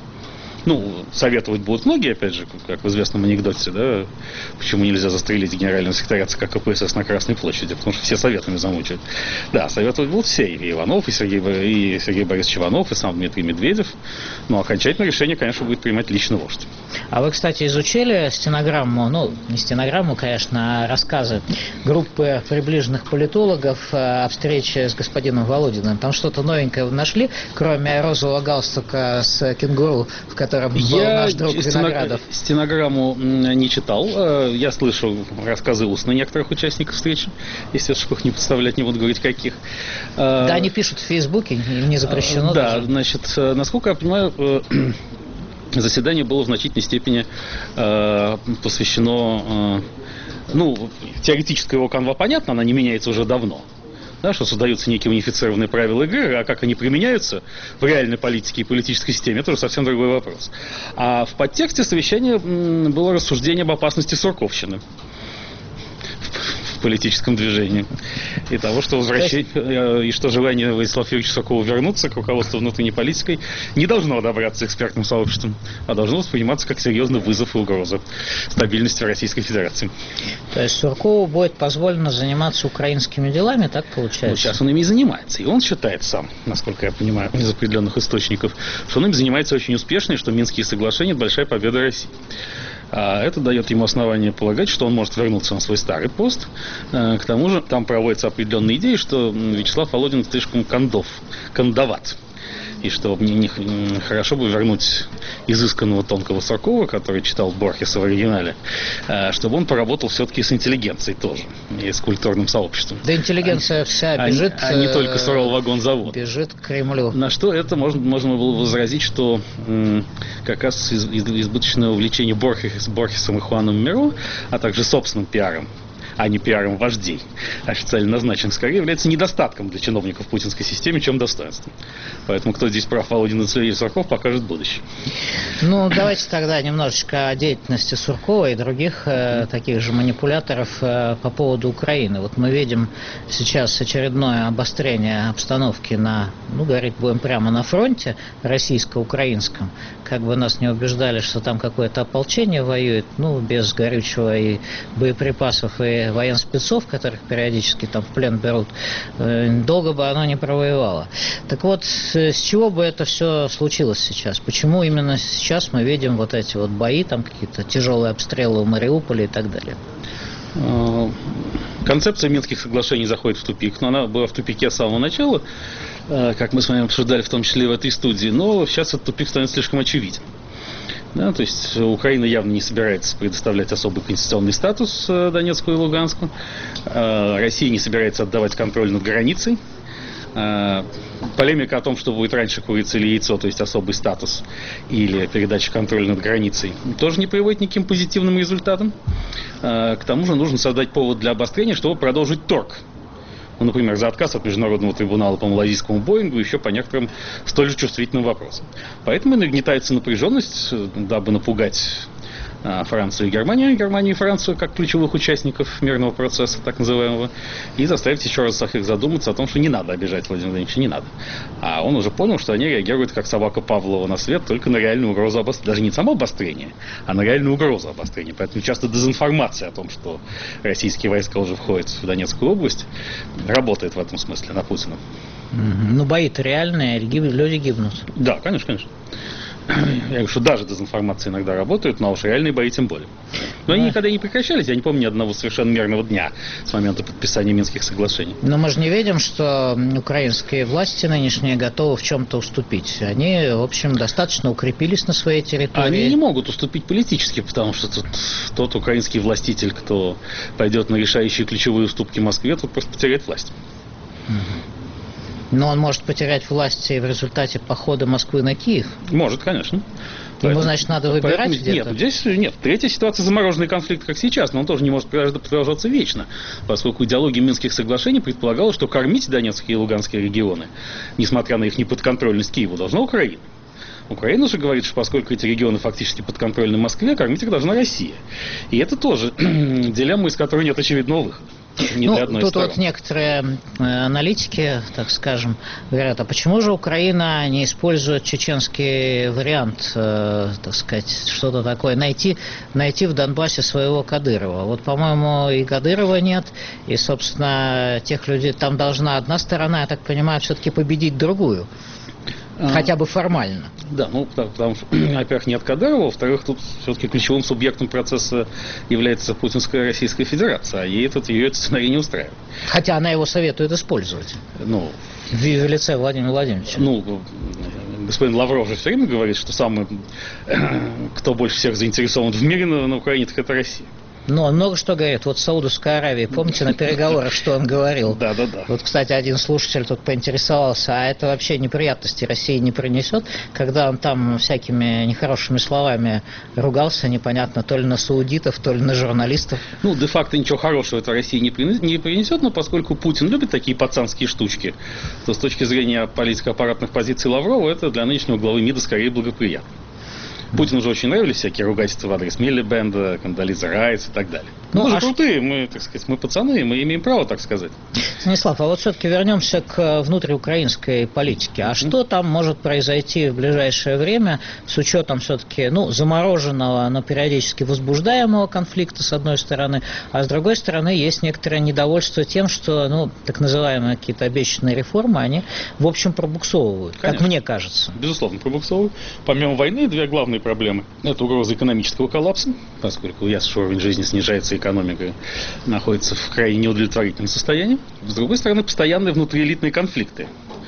Ну, советовать будут многие, опять же, как в известном анекдоте, да, почему нельзя застрелить генерального секретаря ЦК КПСС на Красной площади, потому что все советами замучают. Да, советовать будут все, и Иванов, и Сергей, и Сергей Борисович Иванов, и сам Дмитрий Медведев, но окончательное решение, конечно, будет принимать лично вождь. А вы, кстати, изучили стенограмму, ну, не стенограмму, конечно, а рассказы группы приближенных политологов о встрече с господином Володиным? Там что-то новенькое вы нашли, кроме розового галстука с кенгуру, в котором был я наш друг Виноградов? Стенограмму не читал. Я слышал рассказы устно некоторых участников встречи. Если уж их не представлять, не буду говорить каких. Да, они пишут в Фейсбуке, им не запрещено. Да, даже. Значит, насколько я понимаю, заседание было в значительной степени посвящено... Ну, теоретическая его канва понятна, она не меняется уже давно. Да, что создаются некие унифицированные правила игры, а как они применяются в реальной политике и политической системе, это уже совсем другой вопрос. А в подтексте совещания было рассуждение об опасности сурковщины в политическом движении. И того, что возвращение, и что желание Владислава Юрьевича Суркова вернуться к руководству внутренней политикой не должно одобряться экспертным сообществом, а должно восприниматься как серьезный вызов и угроза стабильности Российской Федерации. То есть Суркову будет позволено заниматься украинскими делами, так получается? Ну, сейчас он ими и занимается. И он считает сам, насколько я понимаю, из определенных источников, что он им занимается очень успешно, и что Минские соглашения – это большая победа России. А это дает ему основание полагать, что он может вернуться на свой старый пост. К тому же там проводятся определенные идеи, что Вячеслав Володин слишком кондов, кондоват. И что мне не, не, хорошо бы вернуть изысканного тонкого Суркова, который читал Борхеса в оригинале, а, чтобы он поработал все-таки с интеллигенцией тоже, и с культурным сообществом. Да интеллигенция а, вся бежит... А, а не только суровый вагонзавод. Бежит к Кремлю. На что это можно, можно было возразить, что м, как раз из, из, избыточное увлечение Борхес, Борхесом и Хуаном Миро, а также собственным пиаром, а не пиаром вождей, официально назначенных, скорее является недостатком для чиновников в путинской системе, чем достоинством. Поэтому кто здесь прав, Володин или Сурков, покажет будущее. Ну, давайте тогда немножечко о деятельности Суркова и других э, таких же манипуляторов э, по поводу Украины. Вот мы видим сейчас очередное обострение обстановки на, ну, говорить будем прямо на фронте российско-украинском. Как бы нас не убеждали, что там какое-то ополчение воюет, ну, без горючего и боеприпасов, и военспецов, которых периодически там в плен берут, долго бы оно не провоевало. Так вот, с чего бы это все случилось сейчас? Почему именно сейчас мы видим вот эти вот бои, там какие-то тяжелые обстрелы у Мариуполя и так далее? Концепция Минских соглашений заходит в тупик, но она была в тупике с самого начала, как мы с вами обсуждали, в том числе и в этой студии, но сейчас этот тупик становится слишком очевиден. Да, то есть Украина явно не собирается предоставлять особый конституционный статус Донецку и Луганску. Россия не собирается отдавать контроль над границей. Полемика о том, что будет раньше курица или яйцо, то есть особый статус или передача контроля над границей, тоже не приводит к никаким позитивным результатам. К тому же нужно создать повод для обострения, чтобы продолжить торг. Ну, например, за отказ от Международного трибунала по малазийскому Боингу, еще по некоторым столь же чувствительным вопросам. Поэтому нагнетается напряженность, дабы напугать Францию и Германию, Германию и Францию как ключевых участников мирного процесса, так называемого, и заставить еще раз их задуматься о том, что не надо обижать Владимира Владимировича, не надо. А он уже понял, что они реагируют как собака Павлова на свет, только на реальную угрозу обострения. Даже не само обострение, а на реальную угрозу обострения. Поэтому часто дезинформация о том, что российские войска уже входят в Донецкую область, работает в этом смысле на Путина. Ну, бои-то реальные, люди гибнут. Да, конечно, конечно. Я говорю, что даже дезинформация иногда работает, но уж реальные бои тем более. Но они никогда не прекращались. Я не помню ни одного совершенно мирного дня с момента подписания Минских соглашений. Но мы же не видим, что украинские власти нынешние готовы в чем-то уступить. Они, в общем, достаточно укрепились на своей территории. Они не могут уступить политически, потому что тут, тот украинский властитель, кто пойдет на решающие ключевые уступки Москве, тут просто потеряет власть. Угу. Но он может потерять власть и в результате похода Москвы на Киев? Может, конечно. Ему, поэтому, значит, надо выбирать поэтому, где-то? Нет, здесь нет. Третья ситуация — замороженный конфликт, как сейчас, но он тоже не может продолжаться вечно, поскольку идеология Минских соглашений предполагала, что кормить Донецкие и Луганские регионы, несмотря на их неподконтрольность Киеву, должна Украина. Украина же говорит, что поскольку эти регионы фактически подконтрольны Москве, кормить их должна Россия. И это тоже дилемма, из которой нет очевидного выхода. Не ну, для одной тут из вот некоторые э, аналитики, так скажем, говорят, а почему же Украина не использует чеченский вариант, э, так сказать, что-то такое, найти, найти в Донбассе своего Кадырова. Вот, по-моему, и Кадырова нет, и, собственно, тех людей, там должна одна сторона, я так понимаю, все-таки победить другую. Хотя бы формально. Да, ну, потому что, во-первых, нет Кадырова, во-вторых, тут все-таки ключевым субъектом процесса является Путинская Российская Федерация, а ей этот, ее этот сценарий не устраивает. Хотя она его советует использовать. Ну, в, в лице Владимира Владимировича. Ну, господин Лавров же все время говорит, что самый, кто больше всех заинтересован в мире на, на Украине, так это Россия. Ну, он много что говорит. Вот в Саудовской Аравии, помните, на переговорах, что он говорил? Да, да, да. Вот, кстати, один слушатель тут поинтересовался, а это вообще неприятности России не принесет, когда он там всякими нехорошими словами ругался, непонятно, то ли на саудитов, то ли на журналистов. Ну, де-факто ничего хорошего это России не принесет, но поскольку Путин любит такие пацанские штучки, то с точки зрения политико-аппаратных позиций Лаврова, это для нынешнего главы МИДа скорее благоприятно. Путину уже очень нравились всякие ругательства в адрес Миллибенда, Кондолиза Райс и так далее. Ну, мы же а крутые, ш... мы, так сказать, мы пацаны, мы имеем право так сказать. Станислав, а вот все-таки вернемся к внутриукраинской политике. А mm-hmm. что там может произойти в ближайшее время с учетом все-таки, ну, замороженного, но периодически возбуждаемого конфликта, с одной стороны, а с другой стороны есть некоторое недовольство тем, что, ну, так называемые какие-то обещанные реформы, они, в общем, пробуксовывают, Конечно. Как мне кажется. Безусловно, пробуксовывают. Помимо войны, две главные проблемы. Это угроза экономического коллапса, поскольку ясно, что уровень жизни снижается, экономика находится в крайне неудовлетворительном состоянии. С другой стороны, постоянные внутриэлитные конфликты,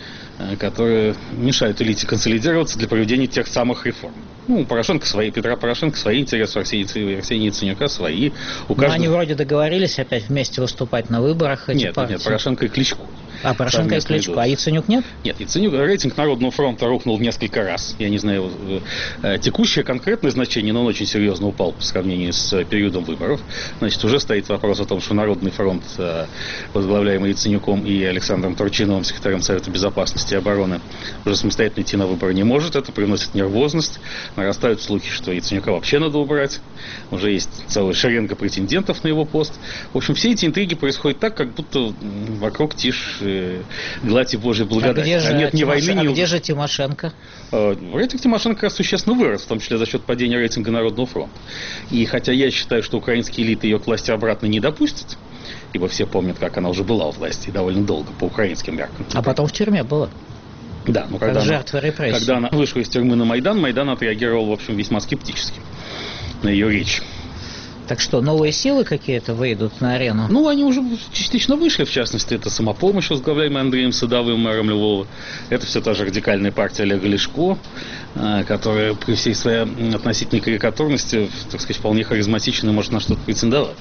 которые мешают элите консолидироваться для проведения тех самых реформ. Ну, у Порошенко свои, Петра Порошенко свои интересы, у Арсения, Арсения Яценюка свои. У каждого... Но они вроде договорились опять вместе выступать на выборах. Эти нет, партии. нет, Порошенко и Кличко. А, Порошенко и Кличко. А Яценюк нет? Нет, Яценюк, рейтинг Народного фронта рухнул в несколько раз. Я не знаю, э, текущее конкретное значение, но он очень серьезно упал по сравнению с периодом выборов. Значит, уже стоит вопрос о том, что Народный фронт, э, возглавляемый Яценюком и Александром Турчиновым, секретарем Совета Безопасности и обороны, уже самостоятельно идти на выборы не может. Это привносит нервозность. Нарастают слухи, что Яценюка вообще надо убрать. Уже есть целая шеренга претендентов на его пост. В общем, все эти интриги происходят так, как будто вокруг тишь, э, гладь и Божьей благодати. А где же, а нет, ни Тимош... войны, ни... а где же Тимошенко? Э, рейтинг Тимошенко как раз существенно вырос, в том числе за счет падения рейтинга Народного фронта. И хотя я считаю, что украинские элиты ее к власти обратно не допустят, ибо все помнят, как она уже была у власти, и довольно долго, по украинским меркам. А потом в тюрьме была. Да, но когда, она, она, когда она вышла из тюрьмы на Майдан, Майдан отреагировал, в общем, весьма скептически на ее речь. Так что, новые силы какие-то выйдут на арену? Ну, они уже частично вышли, в частности, это «Самопомощь», возглавляемая Андреем Садовым, мэром Львова. Это все та же радикальная партия Олега Ляшко, которая при всей своей относительной карикатурности, так сказать, вполне харизматично может на что-то претендовать.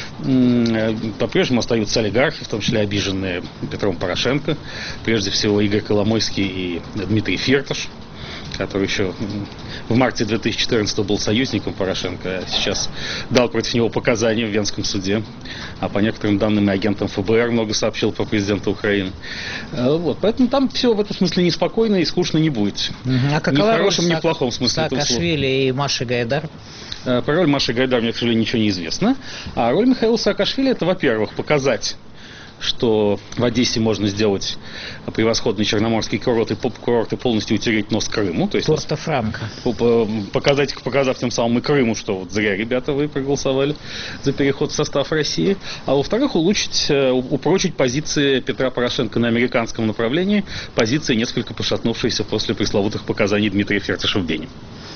По-прежнему остаются олигархи, в том числе обиженные Петром Порошенко, прежде всего Игорь Коломойский и Дмитрий Фирташ, который еще в марте две тысячи четырнадцатого был союзником Порошенко, а сейчас дал против него показания в Венском суде. А по некоторым данным и агентам эф бэ эр много сообщил про президента Украины. Вот. Поэтому там все в этом смысле неспокойно и скучно не будет. А ни в хорошем, ни в плохом смысле. Саакашвили и Маши Гайдар? Про роль Маши Гайдар мне, к сожалению, ничего не известно. А роль Михаила Саакашвили — это, во-первых, показать, что в Одессе можно сделать превосходный черноморский курорт и поп-курорт и полностью утереть нос Крыму. То есть Порто-Франко. Показать, показав тем самым и Крыму, что вот зря ребята вы проголосовали за переход в состав России. А во-вторых, улучшить, упрочить позиции Петра Порошенко на американском направлении, позиции, несколько пошатнувшиеся после пресловутых показаний Дмитрия Фирташа в Бене.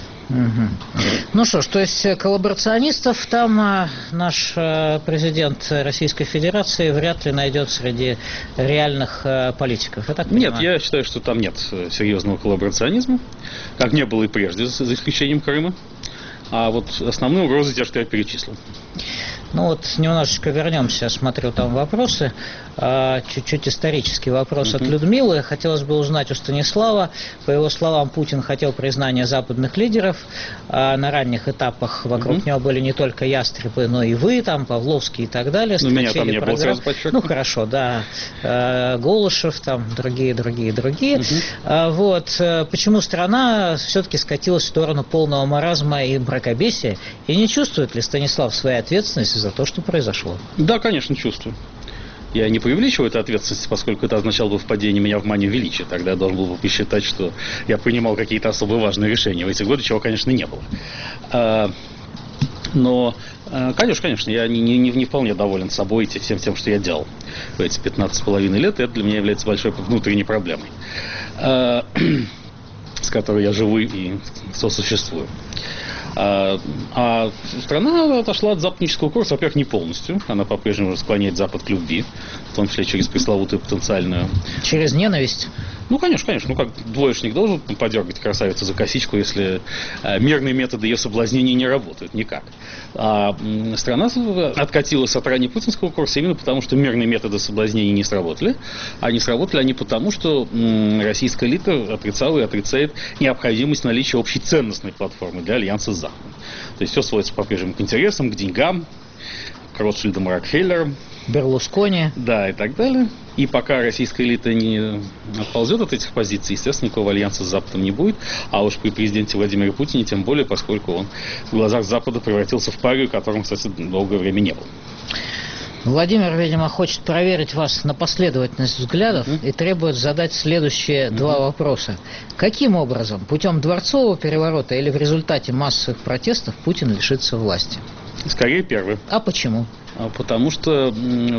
Угу. Ну что ж, то есть коллаборационистов там а, наш а, президент Российской Федерации вряд ли найдет среди реальных а, политиков. Я так понимаю? Нет, я считаю, что там нет серьезного коллаборационизма, как не было и прежде, за, за исключением Крыма. А вот основные угрозы те, что я перечислил. Ну вот немножечко вернемся, смотрю там вопросы, а, чуть-чуть исторический вопрос mm-hmm. от Людмилы. Хотелось бы узнать у Станислава. По его словам, Путин хотел признания западных лидеров. А на ранних этапах вокруг mm-hmm. него были не только ястребы, но и вы, там, Павловский и так далее. Ну, меня там не было, сразу подчеркну. Ну хорошо, да. А, Голышев, там, другие, другие, другие. Mm-hmm. А, вот. Почему страна все-таки скатилась в сторону полного маразма и мракобесия? И не чувствует ли Станислав своей ответственности за то, что произошло? Да, конечно, чувствую. Я не преувеличиваю эту ответственность, поскольку это означало бы впадение меня в манию величия. Тогда я должен был бы посчитать, что я принимал какие-то особо важные решения в эти годы, чего, конечно, не было. А, но, конечно, конечно, я не, не, не вполне доволен собой и всем тем, что я делал в эти пятнадцать с половиной лет. И это для меня является большой внутренней проблемой, а, с которой я живу и сосуществую. А, а страна отошла от западнического курса, во-первых, не полностью. Она по-прежнему склоняет Запад к любви, в том числе через пресловутую потенциальную... Через ненависть? Ну, конечно, конечно. Ну, как двоечник должен подергать красавицу за косичку, если а, мирные методы ее соблазнения не работают никак. А м, страна откатилась от ранее путинского курса именно потому, что мирные методы соблазнения не сработали. А не сработали они потому, что м, российская элита отрицала и отрицает необходимость наличия общей ценностной платформы для альянса с Западом. То есть все сводится по-прежнему к интересам, к деньгам, к Ротшильдам и Рокфеллерам. Берлускони. Да, и так далее. И пока российская элита не отползет от этих позиций, естественно, никакого альянса с Западом не будет. А уж при президенте Владимире Путине, тем более, поскольку он в глазах Запада превратился в парию, которым, кстати, долгое время не был. Владимир, видимо, хочет проверить вас на последовательность взглядов mm-hmm. и требует задать следующие mm-hmm. два вопроса. Каким образом? Путем дворцового переворота или в результате массовых протестов Путин лишится власти? Скорее первый. А почему? Потому что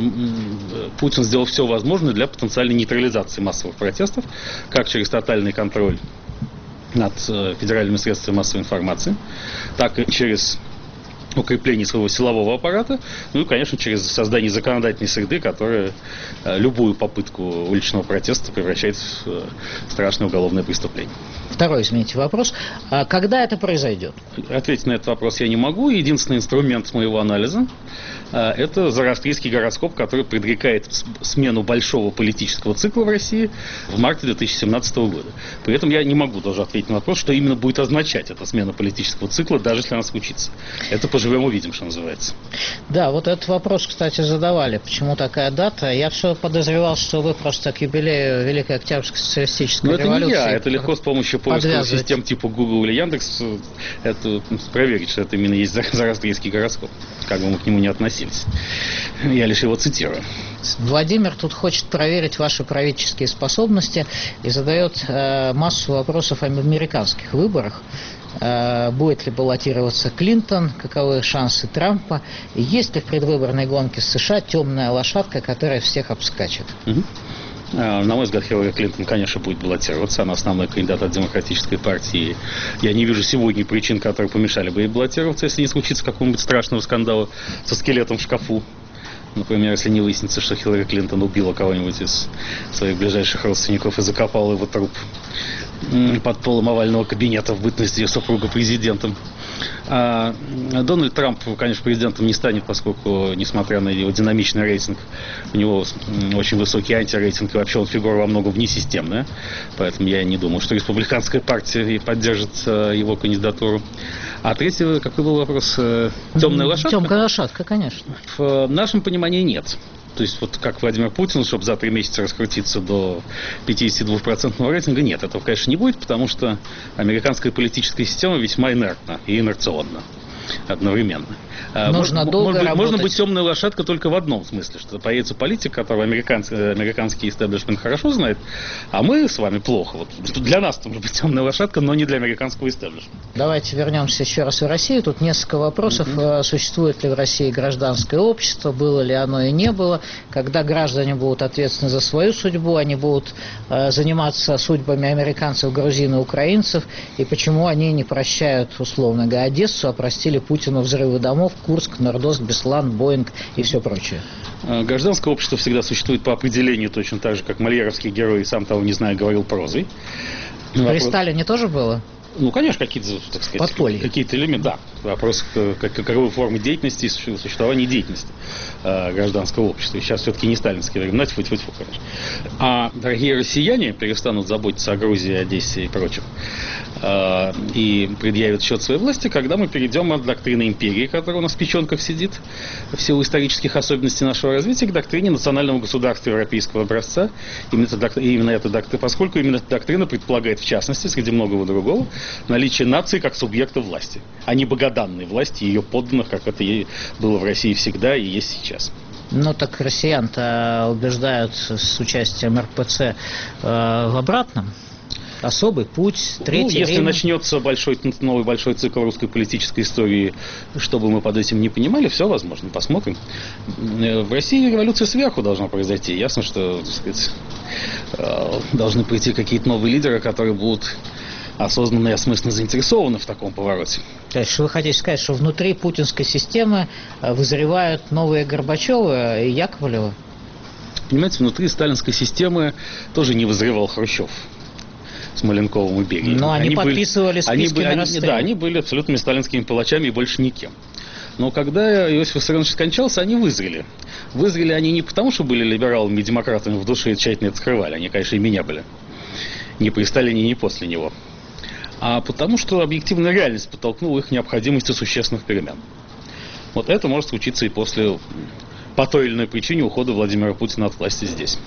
Путин сделал все возможное для потенциальной нейтрализации массовых протестов, как через тотальный контроль над федеральными средствами массовой информации, так и через укрепление своего силового аппарата, ну и, конечно, через создание законодательной среды, которая любую попытку уличного протеста превращает в страшное уголовное преступление. Второй, извините, вопрос. А когда это произойдет? Ответить на этот вопрос я не могу. Единственный инструмент моего анализа – это зороастрийский гороскоп, который предрекает смену большого политического цикла в России в марте две тысячи семнадцатого года. При этом я не могу даже ответить на вопрос, что именно будет означать эта смена политического цикла, даже если она случится. Это поживем увидим, что называется. Да, вот этот вопрос, кстати, задавали. Почему такая дата? Я все подозревал, что вы просто к юбилею Великой Октябрьской социалистической Но революции... это не я. Это легко с помощью поисковых систем типа Google или Яндекс это, проверить, что это именно есть зороастрийский гороскоп. Как бы мы к нему не относились. Я лишь его цитирую. Владимир тут хочет проверить ваши правительские способности и задает э, массу вопросов о американских выборах. Э, будет ли баллотироваться Клинтон, каковы шансы Трампа, и есть ли в предвыборной гонке с США темная лошадка, которая всех обскачет? Угу. На мой взгляд, Хиллари Клинтон, конечно, будет баллотироваться. Она основной кандидат от Демократической партии. Я не вижу сегодня причин, которые помешали бы ей баллотироваться, если не случится какого-нибудь страшного скандала со скелетом в шкафу. Например, если не выяснится, что Хиллари Клинтон убила кого-нибудь из своих ближайших родственников и закопала его труп под полом овального кабинета в бытность ее супруга президентом. А Дональд Трамп, конечно, президентом не станет, поскольку, несмотря на его динамичный рейтинг, у него очень высокий антирейтинг, и вообще он фигура во многом внесистемная. Поэтому я не думаю, что республиканская партия поддержит его кандидатуру. А третий, какой был вопрос? Темная лошадка? Темная лошадка, конечно. В нашем понимании нет. То есть, вот как Владимир Путин, чтобы за три месяца раскрутиться до пятьдесят два процента рейтинга, нет, этого, конечно, не будет, потому что американская политическая система весьма инертна и инерционна одновременно. Нужно можно, долго может быть, работать. Можно быть темная лошадка только в одном смысле, что появится политик, которого американский, американский истеблишмент хорошо знает, а мы с вами плохо. Вот для нас это может быть темная лошадка, но не для американского истеблишмента. Давайте вернемся еще раз в Россию. Тут несколько вопросов. Mm-hmm. Существует ли в России гражданское общество, было ли оно и не было? Когда граждане будут ответственны за свою судьбу, они будут э, заниматься судьбами американцев, грузин и украинцев, и почему они не прощают, условно говоря, Одессу, а простили Путину взрывы домов, Курск, Нордост, Беслан, Боинг и все прочее. Гражданское общество всегда существует по определению, точно так же, как мольеровский герой, сам того не знаю, говорил прозой. При Вопрос... Сталине тоже было? Ну, конечно, какие-то, так сказать, подполье. Какие-то элементы, да. Вопрос, как, каковы формы деятельности и существования деятельности э, гражданского общества. И сейчас все-таки не сталинские времена, тьфу-тьфу-тьфу, конечно. А дорогие россияне перестанут заботиться о Грузии, Одессе и прочем, э, и предъявят счет своей власти, когда мы перейдем от доктрины империи, которая у нас в печенках сидит, в силу исторических особенностей нашего развития, к доктрине национального государства европейского образца. Именно эта доктрина, именно эта доктрина, поскольку именно эта доктрина предполагает, в частности, среди многого другого, наличие нации как субъекта власти, а не богоданной власти и ее подданных, как это и было в России всегда и есть сейчас. Ну так россиян-то убеждают с участием эр пэ цэ э, в обратном. Особый путь, третий Ну, если Рим. начнется большой, новый большой цикл русской политической истории, что бы мы под этим не понимали, все возможно, посмотрим. В России революция сверху должна произойти. Ясно, что, так сказать, должны прийти какие-то новые лидеры, которые будут осознанно и осмысленно заинтересованы в таком повороте. То есть вы хотите сказать, что внутри путинской системы вызревают новые Горбачевы и Яковлевы? Понимаете, внутри сталинской системы тоже не вызревал Хрущев с Маленковым и Берией. Но они, они подписывали были, списки они, на расстрел. Да, они были абсолютными сталинскими палачами и больше никем. Но когда Иосиф Виссарионович скончался, они вызрели. Вызрели они не потому, что были либералами и демократами в душе и тщательно это скрывали. Они, конечно, и меня были. Ни при Сталине, ни после него. А потому что объективная реальность подтолкнула их к необходимости существенных перемен. Вот это может случиться и после, по той или иной причине, ухода Владимира Путина от власти здесь.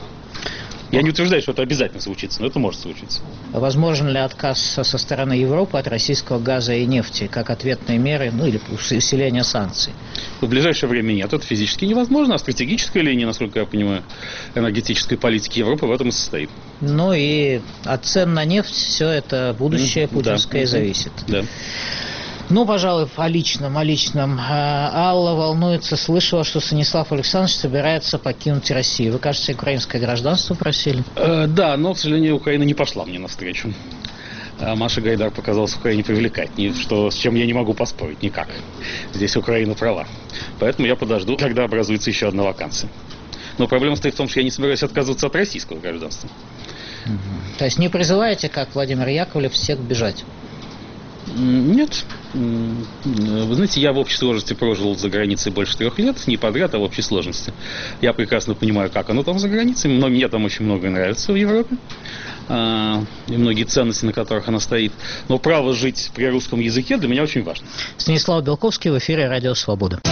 Я не утверждаю, что это обязательно случится, но это может случиться. Возможен ли отказ со стороны Европы от российского газа и нефти, как ответные меры, ну или усиление санкций? В ближайшее время нет, это физически невозможно, а стратегическая линия, насколько я понимаю, энергетической политики Европы в этом и состоит. Ну и от цен на нефть все это будущее mm, путинское да, зависит. Да. Ну, пожалуй, о личном, о личном. Алла волнуется, слышала, что Станислав Александрович собирается покинуть Россию. Вы, кажется, украинское гражданство просили? Э, да, но, к сожалению, Украина не пошла мне навстречу. А Маша Гайдар показалась Украине привлекательней, что, с чем я не могу поспорить никак. Здесь Украина права. Поэтому я подожду, когда образуется еще одна вакансия. Но проблема стоит в том, что я не собираюсь отказываться от российского гражданства. Угу. То есть не призываете, как Владимир Яковлев, всех бежать? Нет. Вы знаете, я в общей сложности прожил за границей больше трех лет, не подряд, а в общей сложности. Я прекрасно понимаю, как оно там за границей. Мне там очень многое нравится в Европе. И многие ценности, на которых она стоит. Но право жить при русском языке для меня очень важно. Станислав Белковский в эфире «Радио Свобода».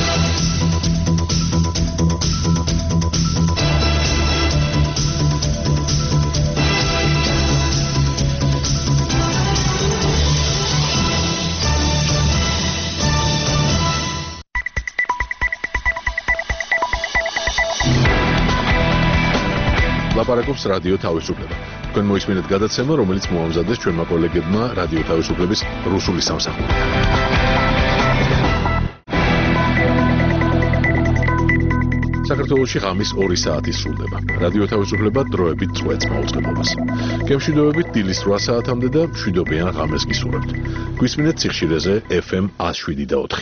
ლაპარაკობს რადიო თავისუფლება. თქვენ მოისმინეთ გადაცემა, რომელიც მოამზადეს ჩვენმა კოლეგებმა რადიო თავისუფლების რუსული სამსახურიდან. საქართველოში ღამის ორი საათი სრულდება. რადიო თავისუფლება დროებით წვეთს მაუწყებლობას. გემშვიდობებით დილის რვა საათამდე და მშვიდობიან ღამეს გისურვებთ. გვისმინეთ სიხშირეზე ეფ ემ one oh seven და four.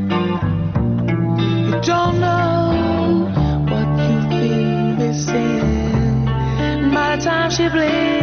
Don't know what you've been missing. she bleeds.